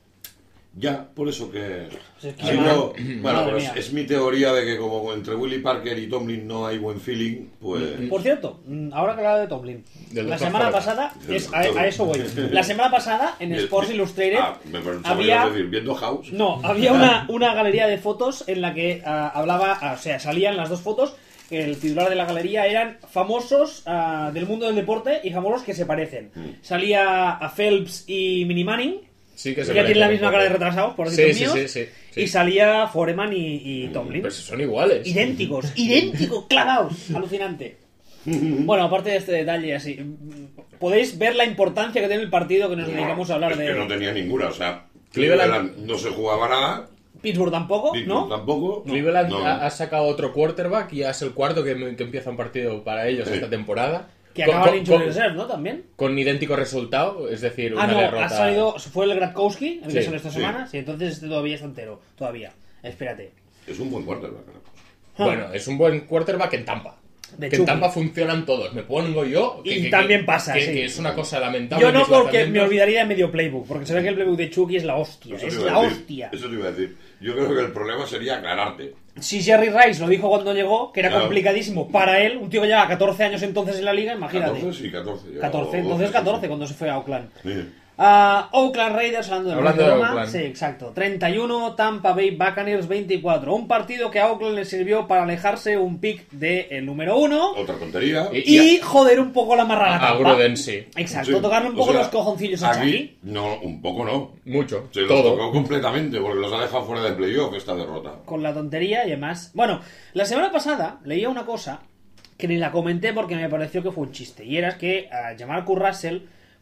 Ya, por eso que... Pues es que Sí, madre- no, bueno, madre pues mía. es mi teoría de que como entre Willie Parker y Tomlin no hay buen feeling, pues... Por cierto, ahora que hablaba de Tomlin, Del la doctor semana Foreman. pasada, Del a doctor. eso voy. La semana pasada en Sports Illustrated me había... decir, viendo House. No, había una galería de fotos en la que hablaba, o sea, salían las 2 fotos. El titular de la galería eran famosos del mundo del deporte y famosos que se parecen. Salía a Phelps y Mini Manning, Sí que que se ya tienen la parecen misma un cara de poco. retrasados, por Sí, decirlo sí, míos. sí, sí. Y salía Foreman y Tomlin. Pero si son iguales. Idénticos, clavados, alucinante. Bueno, aparte de este detalle así, podéis ver la importancia que tiene el partido que nos dedicamos a hablar es de que no tenía ninguna, o sea, Cleveland- Cleveland no se jugaba nada, Pittsburgh tampoco, Pittsburgh ¿no? tampoco. Cleveland No. ha sacado otro quarterback y ya es el cuarto que empieza un partido para ellos Sí. esta temporada. Que Con- acaba con- el injury con- reserve, ¿no? También. Con idéntico resultado, es decir, una No, derrota. ha salido, fue el Gratkowski, el que Sí, salió esta sí. semana, sí, entonces este todavía está entero, todavía. Espérate. Es un buen quarterback. Bueno, es un buen quarterback en Tampa. De Que en Chucky. Tampa funcionan todos. Me pongo yo. Y también pasa, que, sí. que es una cosa lamentable. Yo no mis porque me lanzamientos. olvidaría de medio playbook, porque se ve que el playbook de Chucky es la hostia, Eso es te iba la a decir, hostia. Eso te iba a decir. Yo creo que el problema sería aclararte. Si Jerry Rice lo dijo cuando llegó, que era Claro. complicadísimo para él, un tío que lleva 14 años entonces en la liga, imagínate. 14, sí, 14. 14, entonces 14 cuando se fue a Oakland. Sí. Oakland Raiders, Hablando de Roma, Oakland. sí, exacto. 31, Tampa Bay Buccaneers 24. Un partido que a Oakland le sirvió para alejarse un pick del número 1 Otra tontería. y joder un poco la marrana A Tampa. Gruden sí. Exacto, Sí. tocarle un O poco sea, los cojoncillos a Chucky. aquí, no, un poco no. Mucho. Se los todo. tocó completamente porque los ha dejado fuera de playoff esta derrota. Con la tontería y demás. Bueno, la semana pasada leía una cosa que ni la comenté porque me pareció que fue un chiste. Y era que Jamal Russell,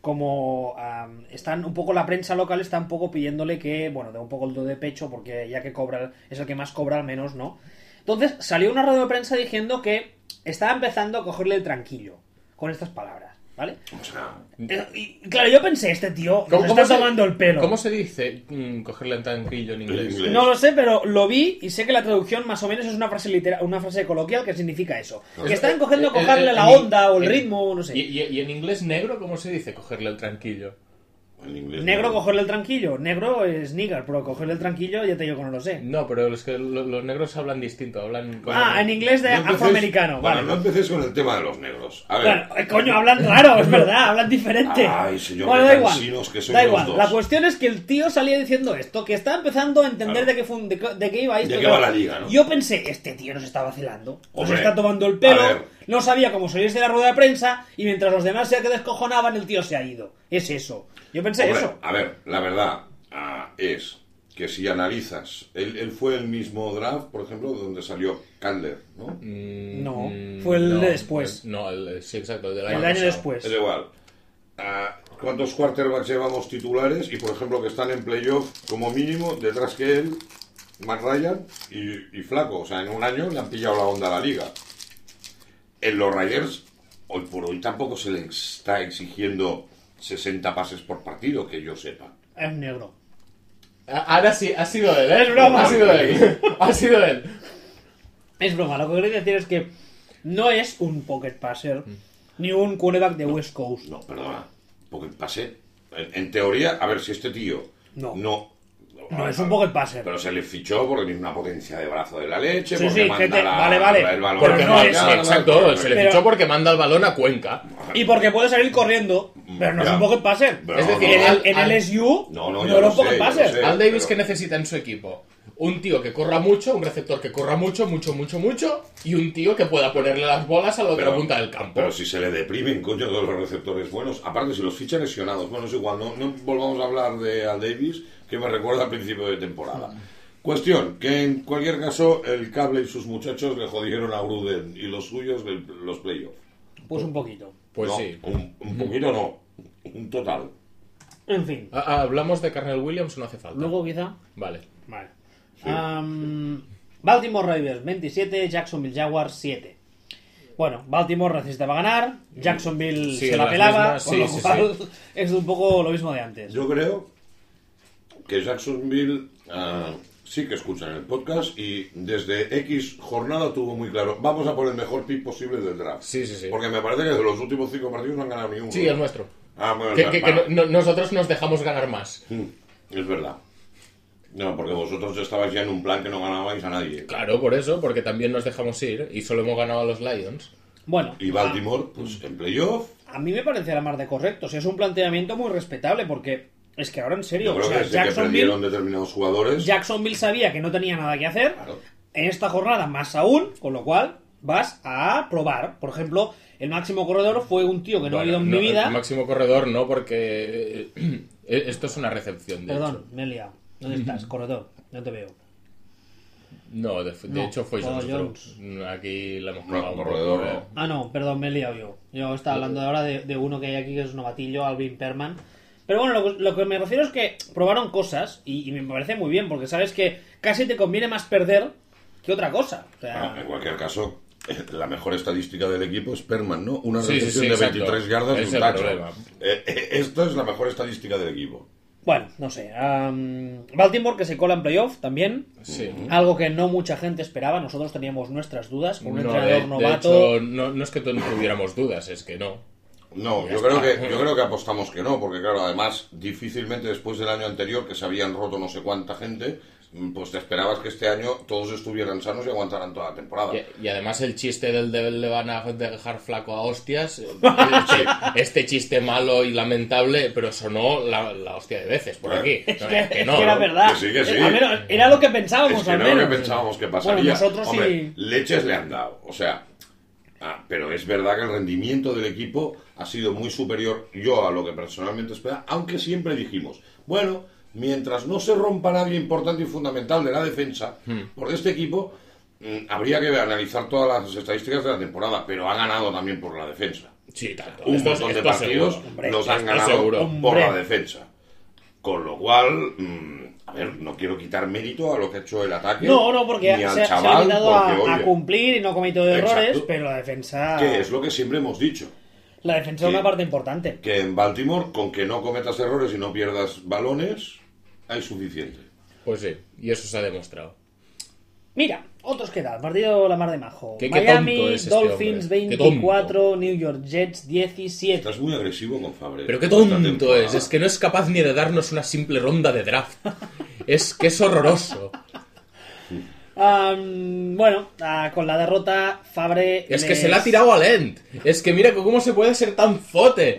como están un poco la prensa local, está un poco pidiéndole que, bueno, dé un poco el do de pecho porque ya que cobra, es el que más cobra al menos, ¿no? Entonces salió una rueda de prensa diciendo que estaba empezando a cogerle el tranquillo con estas palabras, ¿vale? O sea, Y claro, yo pensé, este tío nos está tomando el pelo. ¿Cómo se dice cogerle el tranquillo en inglés? inglés. No lo sé, pero lo vi y sé que la traducción más o menos es una frase una frase coloquial que significa eso. Que están cogiendo cogerle la onda o el ritmo, no sé. ¿Y en inglés negro cómo se dice cogerle el tranquillo? En inglés. Negro, cogerle el tranquillo. Negro es nigger, pero cogerle el tranquillo ya te digo que no lo sé. No, pero es que los negros hablan distinto, hablan... En inglés de No empecéis- afroamericano. Bueno, Vale. no empecéis con el tema de los negros. A ver. Bueno, coño, hablan raro, es verdad, hablan diferente. Ay, señor, Bueno, qué da igual. cansinos que sois Da los igual. dos. La cuestión es que el tío salía diciendo esto, que estaba empezando a entender Claro. de qué iba esto. De qué va la liga, ¿no? Yo pensé, este tío nos está vacilando. Nos Hombre, está tomando el a pelo. ver. No sabía cómo salirse de la rueda de prensa. Y mientras los demás se descojonaban, el tío se ha ido. Es eso. Yo pensé Hombre, eso. a ver, la verdad es que si analizas, él fue el mismo draft, por ejemplo, donde salió Calder, ¿no? No, fue el de después. No, sí, exacto, el del El año año pasado. después. Es igual. ¿Cuántos quarterbacks llevamos titulares? Y por ejemplo que están en playoff como mínimo, detrás que él, Matt Ryan y Flaco. O sea, en un año le han pillado la onda a la liga. En los Raiders, hoy por hoy tampoco se le está exigiendo 60 pases por partido, que yo sepa. Es negro. Ahora sí, ha sido él, ¿eh? Es broma. Ha sido él. Ha sido él. Es broma. Lo que quería decir es que no es un pocket passer ni un quarterback de West Coast. No, perdona. Porque pase. En teoría, a ver si este tío No es un pocket passer. Pero se le fichó porque tiene una potencia de brazo de la leche. Sí, porque sí, manda que vale. el balón. Pero Porque no manda- es- exacto, se le Pero- fichó porque manda el balón a Cuenca. Y porque puede salir corriendo, pero no es Ya. un pocket passer. Pero Es decir, En al- el LSU No, no ya era lo un pocket sé, ya lo passer. sé. Al Davis, pero- que necesita en su equipo? Un tío que corra mucho, un receptor que corra mucho, y un tío que pueda ponerle las bolas a la otra punta del campo. Pero si se le deprimen, coño, todos los receptores buenos. Aparte, si los fichan lesionados. Bueno, es igual, no volvamos a hablar de Al Davis, que me recuerda al principio de temporada. Cuestión, que en cualquier caso, el cable y sus muchachos le jodieron a Gruden y los suyos los playoffs. Pues un poquito. Pues No, sí. Un poquito no, un total. En fin. ¿Hablamos de Carnell Williams o no hace falta? Luego quizá. Vale. Vale. Sí. Baltimore Ravens 27, Jacksonville Jaguars 7. Bueno, Baltimore necesitaba ganar, Jacksonville Sí, se la las pelaba, mismas, con sí, lo sí, cual es un poco lo mismo de antes. Yo creo que Jacksonville sí que escuchan el podcast y desde X jornada tuvo muy claro, vamos a por el mejor pick posible del draft. Sí, sí, sí. Porque me parece que de los últimos 5 partidos no han ganado ni uno. Sí, el nuestro. Bueno, Que vale. nosotros nos dejamos ganar más. Es verdad. No, porque vosotros estabais ya en un plan que no ganabais a nadie. Claro, por eso, porque también nos dejamos ir y solo hemos ganado a los Lions. Bueno, Y Baltimore, pues en playoff, a mí me parece la más de correcto. O sea, es un planteamiento muy respetable porque es que ahora en serio, yo creo o sea, que desde que perdieron determinados jugadores. Jacksonville sabía que no tenía nada que hacer. Claro. En esta jornada más aún, con lo cual vas a probar. Por ejemplo, el máximo corredor fue un tío que no he Bueno, oído en mi vida. El máximo corredor no, porque esto es una recepción, de Perdón, me he liado. ¿Dónde estás? Corredor, no te veo. hecho. No, de No, hecho fue Paul Jones. Aquí la hemos No, cagado un corredor poco, no. Ah, no, perdón, me he liado yo. Yo estaba hablando ahora de uno que hay aquí que es un novatillo, Alvin Perman. Pero bueno, lo que me refiero es que probaron cosas y me parece muy bien, porque sabes que casi te conviene más perder que otra cosa. O sea, Bueno, en cualquier caso, la mejor estadística del equipo es Perman, ¿no? Una Sí, sí, recepción sí, de exacto. 23 yardas y Es un el touchdown. problema. Esto es la mejor estadística del equipo. bueno, no sé. Baltimore que se cola en playoff también. Sí. Algo que no mucha gente esperaba. Nosotros teníamos nuestras dudas con un No, entrenador de novato. hecho, no es que no tuviéramos dudas, es que no. No, Ya yo creo, está. yo creo que apostamos que no, porque claro, además, difícilmente después del año anterior, que se habían roto no sé cuánta gente, pues te esperabas que este año todos estuvieran sanos y aguantaran toda la temporada. Y además el chiste del le van a dejar flaco a hostias, este chiste malo y lamentable, pero sonó la hostia de veces por aquí. Es No, que, es que es no, que era ¿no? verdad. Que sí, que sí. Al menos era lo que pensábamos, Es que al no lo menos. que pensábamos que pasaría. Bueno, nosotros Hombre, sí. leches le han dado, o sea... pero es verdad que el rendimiento del equipo ha sido muy superior yo a lo que personalmente esperaba, aunque siempre dijimos, bueno, mientras no se rompa nadie importante y fundamental de la defensa, por este equipo habría que analizar todas las estadísticas de la temporada, pero ha ganado también por la defensa. Sí, tanto. Un Esto- montón de esto partidos seguro. Hombre, los han esto ganado seguro. por Hombre. la defensa. Con lo cual, a ver, no quiero quitar mérito a lo que ha hecho el ataque. No, porque ni al se ha chaval, limitado porque, a oye, cumplir y no ha cometido errores, Exacto. pero la defensa. que es lo que siempre hemos dicho. La defensa es Sí. una parte importante. Que en Baltimore, con que no cometas errores y no pierdas balones, hay suficiente. Pues sí, y eso se ha demostrado. Mira, otros que tal. Partido la mar de majo. Qué Miami tonto es este Dolphins hombre. Qué 24, New York Jets 17. Estás muy agresivo con Favre. Pero qué esta tonto temporada. es que no es capaz ni de darnos una simple ronda de draft. Es que es horroroso. Bueno, con la derrota, Favre. Es que se la ha tirado a Lent. Es que mira cómo se puede ser tan zote.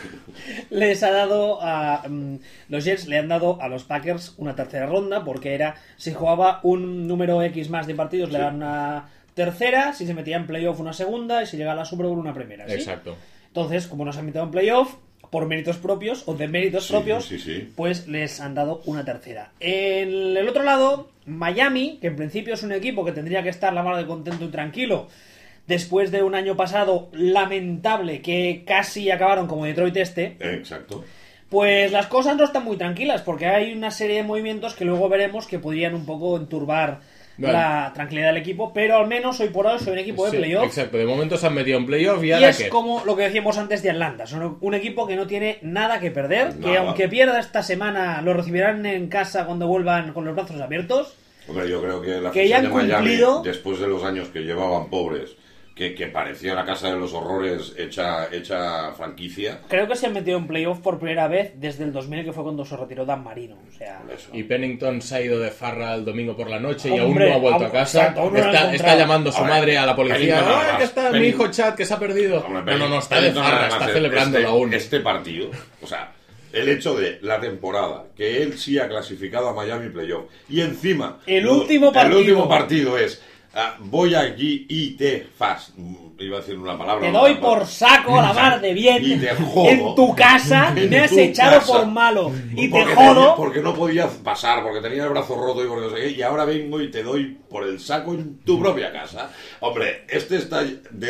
Les ha dado a. Los Jets le han dado a los Packers una tercera ronda, porque era. Si jugaba un número X más de partidos, le dan una tercera. Si se metía en playoff, una segunda. Y si llegaba a la Super Bowl, una primera. ¿sí? Exacto. Entonces, como no se han metido en playoff, por méritos propios o de méritos propios, pues les han dado una tercera. En el otro lado, Miami, que en principio es un equipo que tendría que estar la mano de contento y tranquilo, después de un año pasado lamentable que casi acabaron como Detroit Exacto. pues las cosas no están muy tranquilas, porque hay una serie de movimientos que luego veremos que podrían un poco enturbar la tranquilidad del equipo, pero al menos hoy por hoy soy un equipo de playoff. Exacto, de momento se han metido en playoff y es como lo que decíamos antes de Atlanta, son un equipo que no tiene nada que perder, que aunque pierda esta semana lo recibirán en casa cuando vuelvan con los brazos abiertos. Hombre, yo creo que la que ya han de Miami, cumplido, después de los años que llevaban pobres, que parecía la casa de los horrores hecha franquicia. Creo que se han metido en playoff por primera vez desde el 2000, que fue cuando se retiró Dan Marino. O sea, y Pennington se ha ido de farra el domingo por la noche y Hombre, aún no ha vuelto a casa. exacto, está llamando a su madre a la policía. Pennington, Que está mi hijo Chad, que se ha perdido. Hombre, No, está de farra, está celebrándolo aún. Este partido, o sea, el hecho de la temporada, que él sí ha clasificado a Miami playoff, y encima el último partido es voy aquí y te iba a decir una palabra. Te doy por saco a la mar de bien. Y te jodo. En tu casa me has echado por malo. Y te jodo. Porque no podías pasar, porque tenía el brazo roto y porque no sé qué. Y ahora vengo y te doy por el saco en tu propia casa. Hombre, está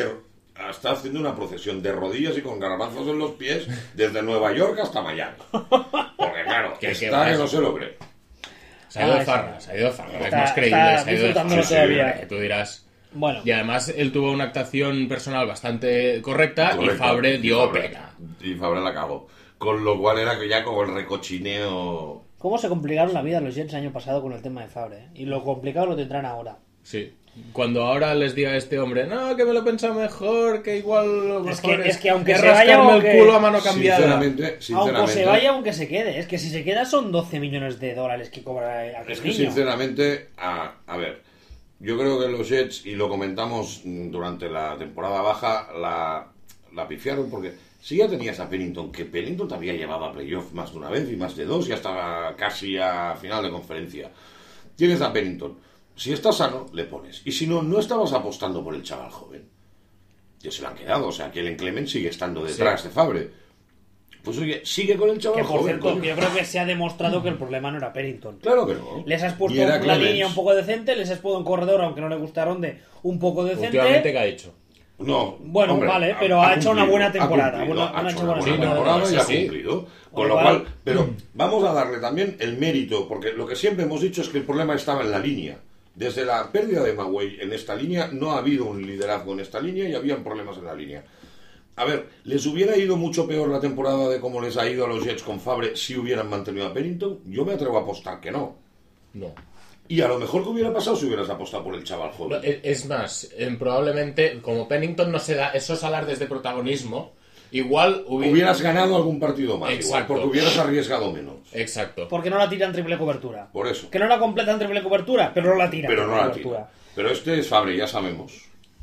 haciendo una procesión de rodillas y con garbanzos en los pies desde Nueva York hasta Miami. Porque claro, que no se lo cree. Se ha ido de farra, es más creíble. Se ha ido de farra. Todavía. Tú dirás. Bueno. Y además él tuvo una actuación personal bastante correcta y Favre dio pena. Y Favre la cagó. Con lo cual era que ya como el recochineo. ¿Cómo se complicaron la vida los Jets el año pasado con el tema de Favre? Y lo complicado lo tendrán ahora. Sí. Cuando ahora les diga a este hombre, no, que me lo piensa mejor, que igual lo mejor es que aunque es se vaya rascarme el culo a mano cambiada. Sinceramente, aunque se vaya, aunque se quede. Es que si se queda son 12 millones de dólares que cobra aquel Es que niño. sinceramente, a ver, yo creo que los Jets, y lo comentamos durante la temporada baja, la pifiaron porque si ya tenías a Pennington, que Pennington te había llevado a playoff más de una vez y más de dos y hasta casi a final de conferencia. Tienes a Pennington. Si está sano, le pones. Y si no, no estabas apostando por el chaval joven. Ya se lo han quedado. O sea, que el Clement sigue estando detrás de Favre. Pues oye, sigue con el chaval que por joven. cierto, yo creo que se ha demostrado que el problema no era Pennington. Claro que no. Les has puesto una línea un poco decente, les has puesto un corredor, aunque no le gustaron, un poco decente. Últimamente, ¿qué ha hecho? No, bueno, hombre, vale, pero ha hecho una buena temporada. Ha hecho una buena temporada temporada y ha cumplido. Con lo cual, pero vamos a darle también el mérito, porque lo que siempre hemos dicho es que el problema estaba en la línea. Desde la pérdida de Maguey en esta línea, no ha habido un liderazgo en esta línea y habían problemas en la línea. A ver, ¿les hubiera ido mucho peor la temporada de cómo les ha ido a los Jets con Favre si hubieran mantenido a Pennington? Yo me atrevo a apostar que no. No. Y a lo mejor que hubiera pasado si hubieras apostado por el chaval joven. Es más, probablemente, como Pennington no se da esos alardes de protagonismo, igual hubieras ganado algún partido más. Exacto. Igual, porque hubieras arriesgado menos. Exacto. Porque no la tiran triple cobertura. Por eso. Que no la completan triple cobertura, pero no la tiran. Pero no la tira. Pero este es Favre, ya sabemos.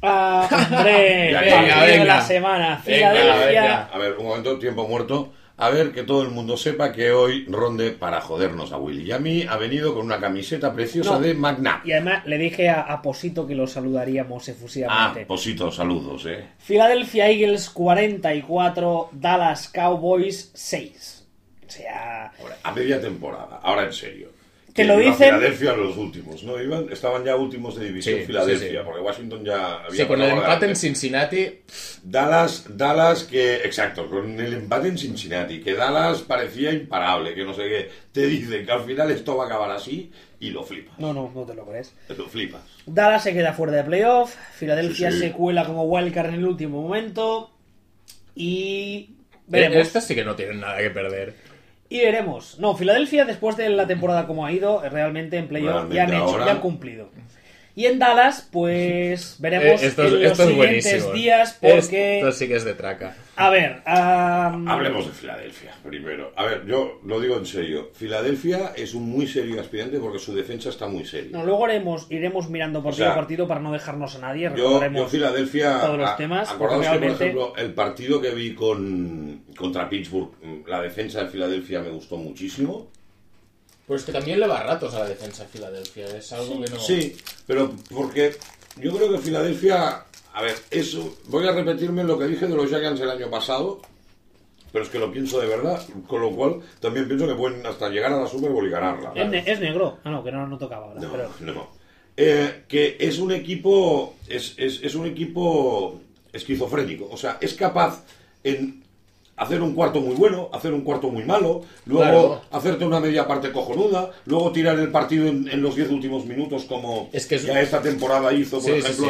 Hombre, venga. de la semana. Filadelfia. A ver, un momento, tiempo muerto. A ver, que todo el mundo sepa que hoy Ronde, para jodernos a Willy y a mí, ha venido con una camiseta preciosa de McNabb. Y además le dije a Posito que lo saludaríamos efusivamente. Posito, saludos, Philadelphia Eagles 44, Dallas Cowboys 6. O sea... Ahora, a media temporada, ahora en serio. Te lo dicen... Filadelfia los últimos, ¿no? Estaban ya últimos de división Filadelfia, porque Washington ya había... Sí, con el empate en Cincinnati... Dallas que... Exacto, con el empate en Cincinnati, que Dallas parecía imparable, que no sé qué. Te dicen que al final esto va a acabar así y lo flipas. No te lo crees. Lo flipas. Dallas se queda fuera de playoff, Filadelfia se cuela como wildcard en el último momento y... veremos. Estas sí que no tienen nada que perder. Y veremos. No, Filadelfia, después de la temporada como ha ido, realmente en playoff ya han cumplido. Y en Dallas, pues veremos Esto en los es siguientes buenísimo. días, porque... Esto sí que es de traca. A ver, Hablemos de Filadelfia primero. A ver, yo lo digo en serio. Filadelfia es un muy serio aspirante porque su defensa está muy seria. no, luego iremos mirando partido a partido para no dejarnos a nadie. Yo Recordaremos Filadelfia, todos los temas. acordaos porque que, por realmente... ejemplo, el partido que vi contra Pittsburgh, la defensa de Filadelfia me gustó muchísimo. Pues que también le va a ratos a la defensa de Filadelfia. Es algo que no... Sí, pero porque yo creo que Filadelfia... A ver, voy a repetirme lo que dije de los Giants el año pasado, pero es que lo pienso de verdad, con lo cual también pienso que pueden hasta llegar a la Super Bowl y ganarla. Es negro. Ah, no, que no tocaba ahora. No, pero... no. Que es un equipo es un equipo esquizofrénico, o sea, es capaz en hacer un cuarto muy bueno, hacer un cuarto muy malo, luego hacerte una media parte cojonuda, luego tirar el partido en los 10 últimos minutos como ya esta temporada hizo, por ejemplo,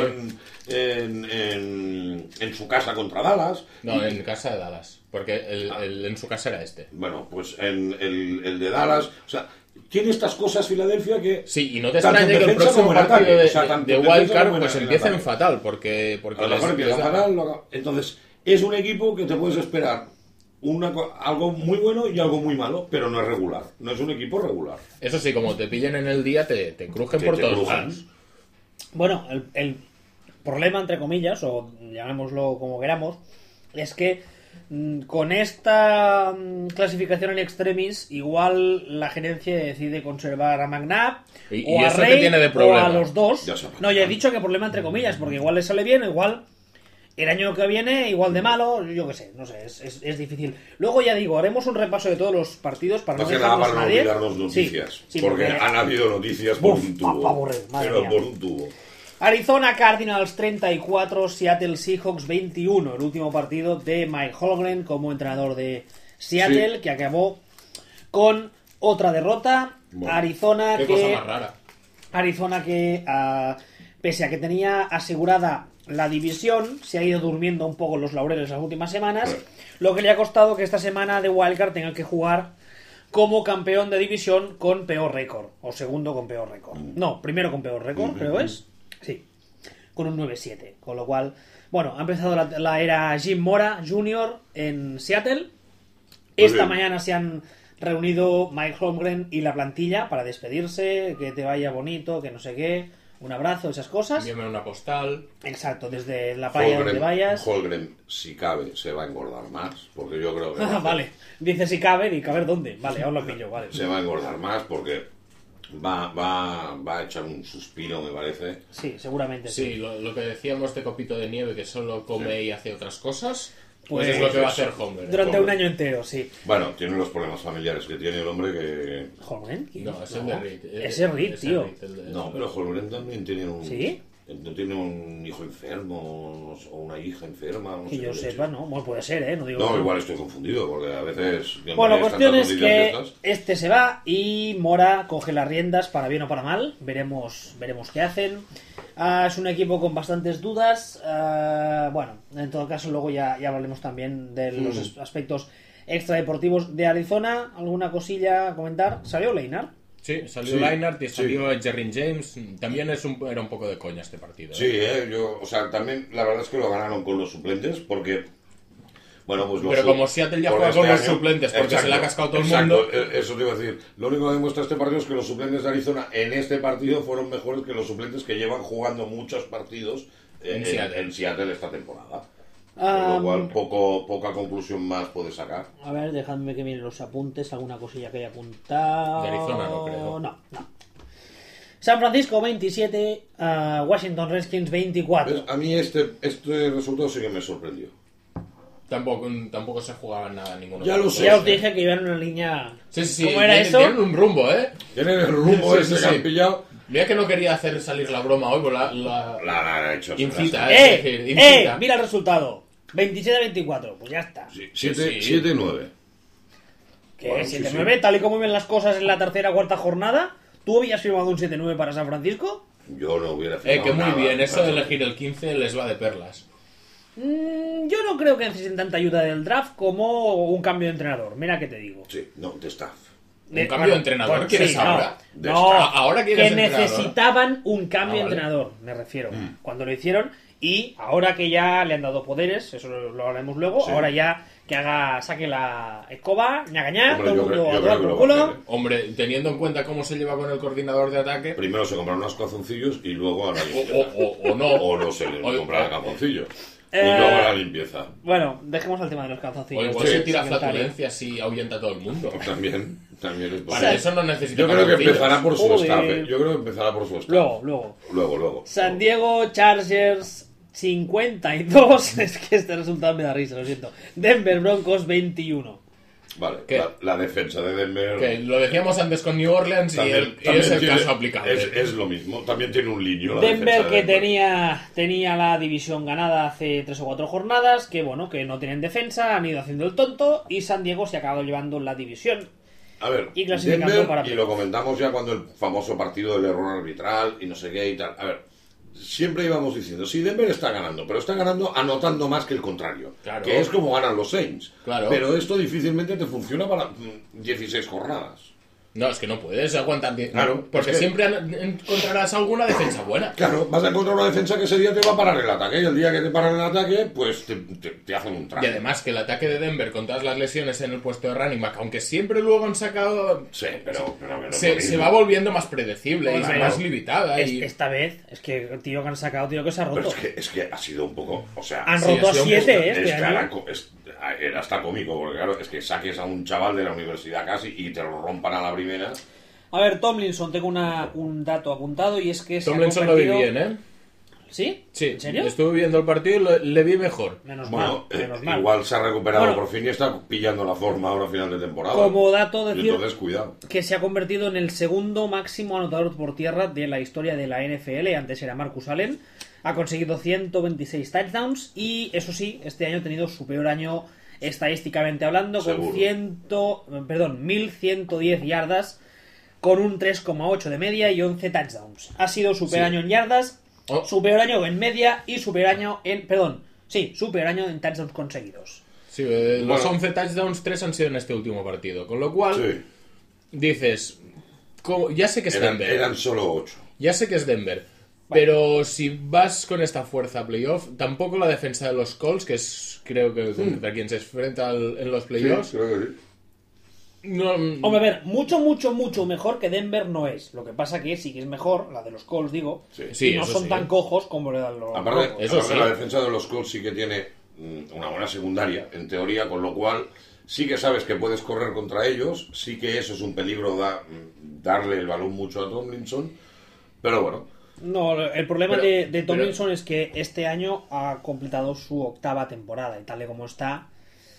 en su casa contra Dallas. No, en casa de Dallas, porque en su casa era este. Bueno, pues en el de Dallas, o sea, tiene estas cosas Filadelfia que... Sí, y no te extrañe que el próximo partido de Wildcard pues empiecen fatal, porque a lo mejor empieza fatal. Entonces, es un equipo que te puedes esperar algo muy bueno y algo muy malo, pero no es regular. No es un equipo regular. Eso sí, como te pillen en el día, te crujen por todos lados. Bueno, el problema, entre comillas, o llamémoslo como queramos, es que con esta clasificación en extremis, igual la gerencia decide conservar a McNabb o a Rey o a los dos. No, ya he dicho que problema entre comillas, porque igual le sale bien o igual el año que viene igual de malo, yo qué sé, no sé, es difícil. Luego ya digo, haremos un repaso de todos los partidos para no dejarnos a nadie. Para no olvidarnos noticias, porque han habido noticias por un tubo. Pero por un tubo. Arizona Cardinals 34, Seattle Seahawks 21, el último partido de Mike Holmgren como entrenador de Seattle, que acabó con otra derrota. Bueno, Arizona cosa más rara. Arizona que, pese a que tenía asegurada la división, se ha ido durmiendo un poco los laureles las últimas semanas, lo que le ha costado que esta semana de Wildcard tenga que jugar como campeón de división con peor récord, o segundo con peor récord. No, primero con peor récord, creo es. Sí, con un 9-7. Con lo cual, bueno, ha empezado la era Jim Mora Jr. en Seattle. Esta mañana se han reunido Mike Holmgren y la plantilla para despedirse, que te vaya bonito, que no sé qué, un abrazo, esas cosas. Envíame una postal. Exacto, desde la playa donde vayas. Holmgren, si cabe, se va a engordar más, porque yo creo que... Vale, dice si cabe, y caber dónde. Vale, ahora lo pillo, vale. Se va a engordar más porque... Va a echar un suspiro, me parece. Sí, seguramente. Sí, lo que decíamos de Copito de Nieve, que solo come y hace otras cosas, pues es lo que va a hacer Holmgren. Durante un año entero, sí. Bueno, tiene los problemas familiares que tiene el hombre que... ¿Holmgren? No, es el de Reed. Ese Reed, tío. No, pero Holmgren también tiene un... ¿Sí? No tiene un hijo enfermo o una hija enferma. No que yo sepa, no. Bueno, puede ser, No, digo no, igual estoy confundido, porque a veces... Bueno, cuestión es que este se va y Mora coge las riendas para bien o para mal. Veremos qué hacen. Es un equipo con bastantes dudas. Bueno, en todo caso, luego ya hablaremos también de los aspectos extradeportivos de Arizona. ¿Alguna cosilla a comentar? ¿Salió Leinart? Sí, salió Leinart y salió Jerry James. También era un poco de coña este partido. Sí, también la verdad es que lo ganaron con los suplentes porque... Bueno, pues pero como Seattle ya juega con los suplentes porque se le ha cascado todo el mundo. Eso te iba a decir. Lo único que demuestra este partido es que los suplentes de Arizona en este partido fueron mejores que los suplentes que llevan jugando muchos partidos en Seattle esta temporada. Con lo cual poca conclusión más puede sacar. A ver, dejadme que miren los apuntes, alguna cosilla que haya apuntado. De Arizona no creo. No. San Francisco 27, Washington Redskins 24. ¿Ves? A mí este resultado sí que me sorprendió. Tampoco se jugaba nada ninguno. Ya lo sé. Ya os dije que iban en una línea... Sí. ¿Cómo era eso? Tienen un rumbo, Tienen el rumbo ese que han pillado. Mira que no quería hacer salir la broma hoy, pero la hecho. Incita, incita. Mira el resultado. 27-24, pues ya está. 7-9. ¿Qué? Bueno, 7-9, sí. Tal y como ven las cosas en la tercera o cuarta jornada. ¿Tú habías firmado un 7-9 para San Francisco? Yo no hubiera firmado que muy bien, eso de elegir el 15 les va de perlas. Yo no creo que necesiten tanta ayuda del draft como un cambio de entrenador. Mira que te digo. Sí, no, de staff. ¿Un cambio de entrenador quieres sí, ahora? No, ¿Ahora quieres que entrenador? necesitaban un cambio de vale. entrenador, me refiero. Cuando lo hicieron, y ahora que ya le han dado poderes, eso lo hablaremos luego, Sí. ahora ya que saque la escoba, ñagañá, Hombre, todo el yo mundo creo a que tomar por lo va a culo. hacer, ¿eh? Hombre, teniendo en cuenta cómo se lleva con el coordinador de ataque, Primero se compraron unos calzoncillos y luego a la limpieza. o no. O no se les O- compraron calzoncillos. Eh, Y luego a la limpieza. Bueno, dejemos el tema de los O calzoncillos. igual Sí, se tira secretario. flatulencias y ahuyenta a todo el mundo. También es Para posible. eso no necesita Yo creo que calzoncillos. empezará por su Joder. staff. Yo creo que empezará por su staff. Luego. Luego. San Diego Chargers 52. Es que este resultado me da risa, lo siento. Denver Broncos 21. Vale, ¿Qué? la defensa de Denver. Que lo decíamos antes con New Orleans y También es el tiene- caso aplicable. Es lo mismo. También tiene un niño. la Denver defensa que de Denver. tenía la división ganada hace 3 o 4 jornadas, que bueno, que no tienen defensa, han ido haciendo el tonto y San Diego se ha acabado llevando la división. A ver, y clasificando Denver, para y lo comentamos ya cuando el famoso partido del error arbitral y no sé qué y tal. A ver, siempre íbamos diciendo, sí, Denver está ganando, pero está ganando anotando más que el contrario. Claro. Que es como ganan los Saints. Claro. Pero esto difícilmente te funciona para 16 jornadas. No, es que no puedes aguantar bien. Claro, Porque es que- siempre encontrarás alguna defensa buena. Claro, vas a encontrar una defensa que ese día te va a parar el ataque. Y el día que te paran el ataque, pues te hacen un Y traje. además que el ataque de Denver con todas las lesiones en el puesto de running back, aunque siempre luego han sacado... Sí, pero Se va volviendo más predecible y Claro. más limitada. Y... Esta vez, es que el tío que han sacado, tío que se ha roto. Pero es que ha sido un poco. O sea, Han sí, roto ha a sido un 7 poco- este es que año. era hasta cómico, porque claro, es que saques a un chaval de la universidad casi y te lo rompan a la primera. A ver, Tomlinson, tengo un dato apuntado y es que se Tomlinson ha lo vi convertido... bien, ¿eh? ¿Sí? Sí, ¿En serio? estuve viendo el partido y le vi mejor. Menos Bueno, mal, menos mal. igual se ha recuperado Bueno. por fin y está pillando la forma ahora a final de temporada. Como dato Y decir entonces, cuidado. que se ha convertido en el segundo máximo anotador por tierra de la historia de la NFL. Antes era Marcus Allen. Ha conseguido 126 touchdowns y eso sí, este año ha tenido su peor año estadísticamente hablando Seguro. con 1110 yardas con un 3,8 de media y 11 touchdowns. Ha sido su peor Sí. año en yardas, Oh. su peor año en media y su peor año en... su peor año en touchdowns conseguidos. Sí, los Bueno. 11 touchdowns, 3 han sido en este último partido. Con lo cual, Sí, dices, ya sé que es Denver. eran solo 8. Ya sé que es Denver. Pero si vas con esta fuerza a playoff, tampoco la defensa de los Colts, que es creo que contra quien se enfrenta en los Sí, playoffs, creo que sí. no, Hombre, a ver, mucho mejor que Denver no es. Lo que pasa que sí que es mejor, la de los Colts, digo. Sí. Sí, y no eso son sí. tan cojos como la de los Aparte, Broncos. Eso aparte sí. la defensa de los Colts sí que tiene una buena secundaria, en teoría, con lo cual sí que sabes que puedes correr contra ellos, sí que eso es un peligro darle el balón mucho a Tomlinson, pero bueno, No, el problema Pero- de Tomlinson es que este año ha completado su 8ª temporada y tal y como está.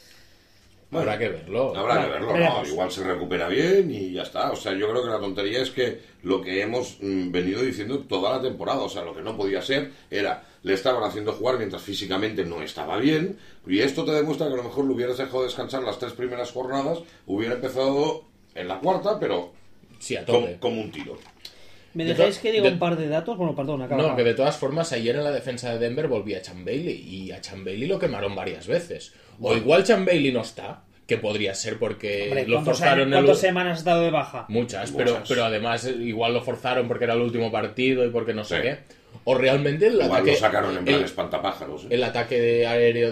habrá que verlo. habrá que Claro, verlo, veremos. ¿no? Igual se recupera bien y ya está. O sea, yo creo que la tontería es que lo que hemos venido diciendo toda la temporada, o sea, lo que no podía ser era, le estaban haciendo jugar mientras físicamente no estaba bien, y esto te demuestra que a lo mejor lo hubieras dejado descansar las 3 primeras jornadas, hubiera empezado en la 4ª, pero Sí, a tope. como un tiro. ¿Me De dejáis to- que diga de- un par de datos? Bueno, perdón, acaba. No, que de todas formas, ayer en la defensa de Denver volvía Chan Bailey y a Chan Bailey lo quemaron varias veces. O igual Chan Bailey no está, que podría ser porque Hombre, lo forzaron en ¿cuántas semanas ha estado de baja? Muchas, Muchas. pero además igual lo forzaron porque era el último partido y porque no sé Sí. qué. O realmente el Igual ataque, lo sacaron en plan el, espantapájaros. ¿eh? el ataque aéreo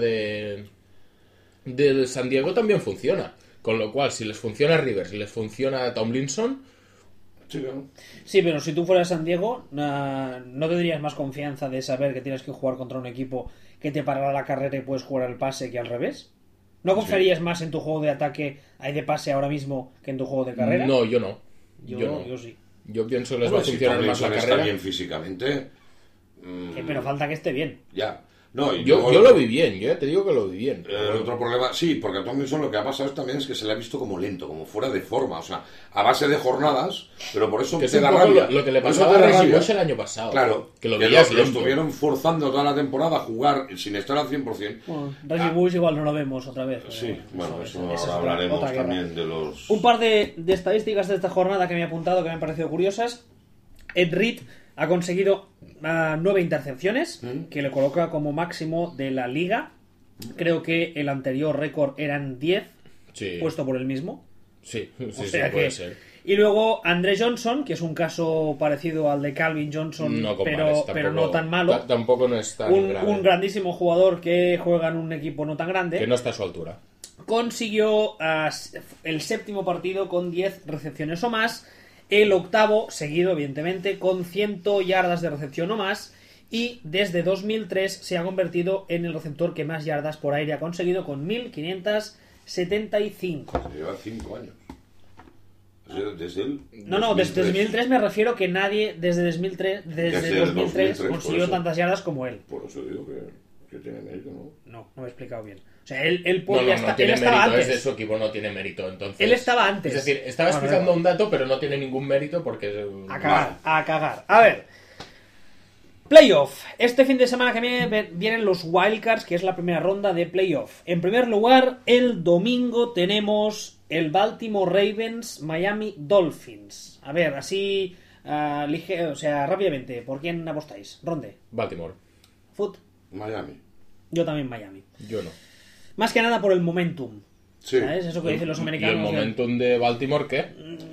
del San Diego también funciona. Con lo cual, si les funciona Rivers, si les funciona Tomlinson, Sí, claro. Sí, pero si tú fueras San Diego, ¿no tendrías más confianza de saber que tienes que jugar contra un equipo que te parará la carrera y puedes jugar al pase que al revés? ¿No confiarías más en tu juego de ataque y de pase ahora mismo que en tu juego de carrera? no, yo no. yo, no. yo sí. Yo pienso que les Hombre, va a si funcionar más la Tomlinson está carrera. bien físicamente, Pero falta que esté bien. ya. No, y Yo luego- lo vi bien, yo te digo que lo vi bien. El otro problema, sí, porque a Tomlinson lo que ha pasado también es que se le ha visto como lento, como fuera de forma, o sea, a base de jornadas, pero por eso Que es te un da poco rabia. lo que le Por eso pasaba te a da Reggie rabia. Bush el año pasado. Claro, que lo que veías lo lento. estuvieron forzando toda la temporada a jugar sin estar al 100%. Bueno, Reggie Bush igual no lo vemos otra vez. Sí, bueno, eso es ahora otra- hablaremos otra guerra. también de los... Un par de estadísticas de esta jornada que me he apuntado que me han parecido curiosas. Ed Reed ha conseguido 9 intercepciones, que le coloca como máximo de la liga. Creo que el anterior récord eran 10, Sí. puesto por él mismo. Sí, O sea puede que- ser. Y luego Andre Johnson, que es un caso parecido al de Calvin Johnson, No compares, pero no tan malo. Tampoco no es tan grave. Un grandísimo jugador que juega en un equipo no tan grande. Que no está a su altura. Consiguió el séptimo partido con 10 recepciones o más, el octavo seguido evidentemente con 100 yardas de recepción o más, y desde 2003 se ha convertido en el receptor que más yardas por aire ha conseguido con 1575. Se lleva 5 años. Desde el No, desde 2003 me refiero que nadie desde 2003, Desde el 2003 por consiguió eso. tantas yardas como él. Por eso digo que tiene mérito, ¿no? No me he explicado bien. O sea, él No, podía no él tiene estaba mérito, antes. es de su equipo, no tiene mérito. Entonces, Él estaba antes. Es decir, estaba Bueno, explicando no. un dato, pero no tiene ningún mérito porque... A cagar. A ver. Playoff. Este fin de semana que vienen los Wildcards, que es la primera ronda de playoff. En primer lugar, el domingo tenemos el Baltimore Ravens, Miami Dolphins. A ver, así, rápidamente, ¿por quién apostáis? Ronde. Baltimore. Foot. Miami. Yo también Miami. Yo no. Más que nada por el momentum. Sí. ¿Sabes? Eso que dicen los ¿Y americanos. el momentum de Baltimore qué?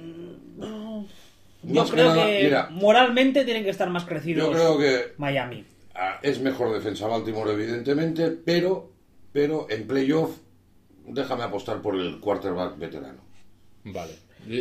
Yo Más que creo nada, que mira, moralmente tienen que estar más crecidos yo creo que Miami. es mejor defensa Baltimore, evidentemente, pero en playoff déjame apostar por el quarterback veterano. Vale.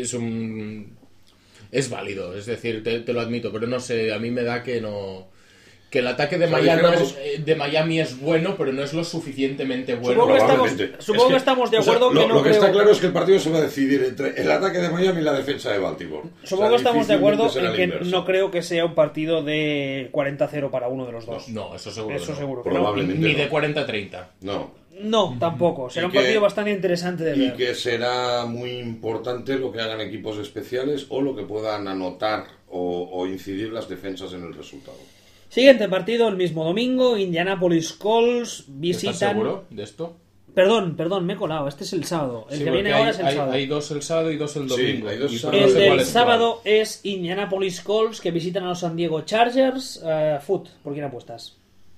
Es válido, es decir, te lo admito, pero no sé, a mí me da que no... Que el ataque de O sea, Miami es bueno, pero no es lo suficientemente bueno. Supongo que Probablemente. estamos de O sea, acuerdo que no lo que creo- está claro es que el partido se va a decidir entre el ataque de Miami y la defensa de Baltimore. Supongo que estamos de acuerdo difícilmente será en que la inversa. no creo que sea un partido de 40-0 para uno de los dos. No, eso seguro. Eso que no. seguro que no. Probablemente Ni no. de 40-30. No. No, tampoco. Será Y un que- partido bastante interesante de Y ver. que será muy importante lo que hagan equipos especiales o lo que puedan anotar o incidir las defensas en el resultado. Siguiente partido, el mismo domingo, Indianapolis Colts visitan... ¿Estás seguro de esto? Perdón, me he colado. Este es el sábado. El Sí, que viene porque ahora es el sábado. Hay dos el sábado y dos el Sí, domingo. hay dos Y sábados. no El sé cuál del es cuál. sábado es Indianapolis Colts que visitan a los San Diego Chargers. Foot, ¿por quién apuestas?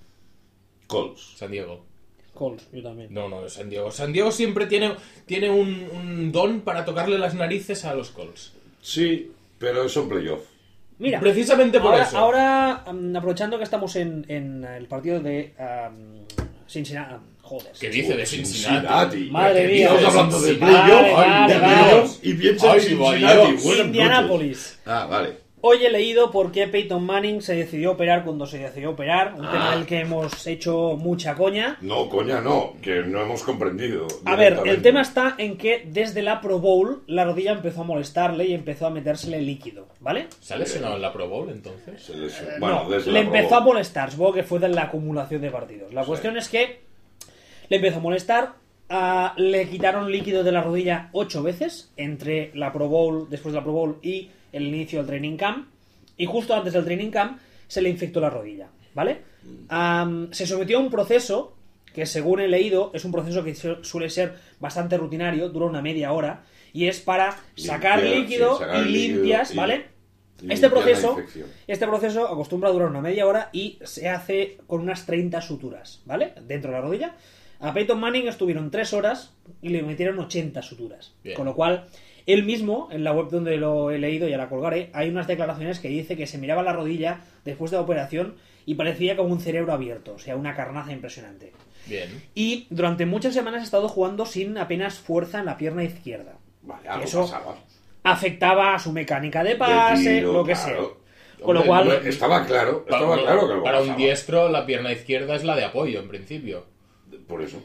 Colts. San Diego. Colts, yo también. No, San Diego. San Diego siempre tiene un don para tocarle las narices a los Colts. Sí, pero eso en playoff. Mira, Precisamente por eso. Ahora, aprovechando que estamos en el partido de Cincinnati. Joder. ¿Qué dice de Cincinnati? Madre ¿Qué mía. Estamos hablando de Cincinnati. playoff, Vale, de vale. playoff, y piensa en Ay, Cincinnati. vaya. Buenas noches. Indianapolis. Ah, vale. Hoy he leído por qué Peyton Manning se decidió operar cuando se decidió operar. Un tema del que hemos hecho mucha coña. No, coña, no, que no hemos comprendido. A ver, el directamente. tema está en que desde la Pro Bowl la rodilla empezó a molestarle y empezó a metérsele líquido, ¿vale? ¿Se ha lesionado en la Pro Bowl entonces? Se les- Bueno, No, desde le la empezó Pro a Bowl. molestar, supongo que fue de la acumulación de partidos. La cuestión es que le empezó a molestar, le quitaron líquido de la rodilla 8 veces entre la Pro Bowl, después de la Pro Bowl y el inicio del training camp, y justo antes del training camp se le infectó la rodilla, ¿vale? Se sometió a un proceso que, según he leído, es un proceso que suele ser bastante rutinario, dura una media hora, y es para sacar Limpiar, líquido sí, sacar y líquido limpias, y- ¿vale? y Este limpiar la proceso, infección. acostumbra a durar una media hora y se hace con unas 30 suturas, ¿vale? Dentro de la rodilla. A Peyton Manning estuvieron 3 horas y le metieron 80 suturas. Bien. Con lo cual, él mismo, en la web donde lo he leído, ya la colgaré, hay unas declaraciones que dice que se miraba la rodilla después de la operación y parecía como un cerebro abierto, o sea, una carnaza impresionante. Bien. Y durante muchas semanas ha estado jugando sin apenas fuerza en la pierna izquierda. Vale, algo Eso pasaba. afectaba a su mecánica de pase, De tiro, lo que claro. sea. Con lo Hombre, cual, no- Estaba claro que algo Para un pasaba. diestro, la pierna izquierda es la de apoyo, en principio. Por eso.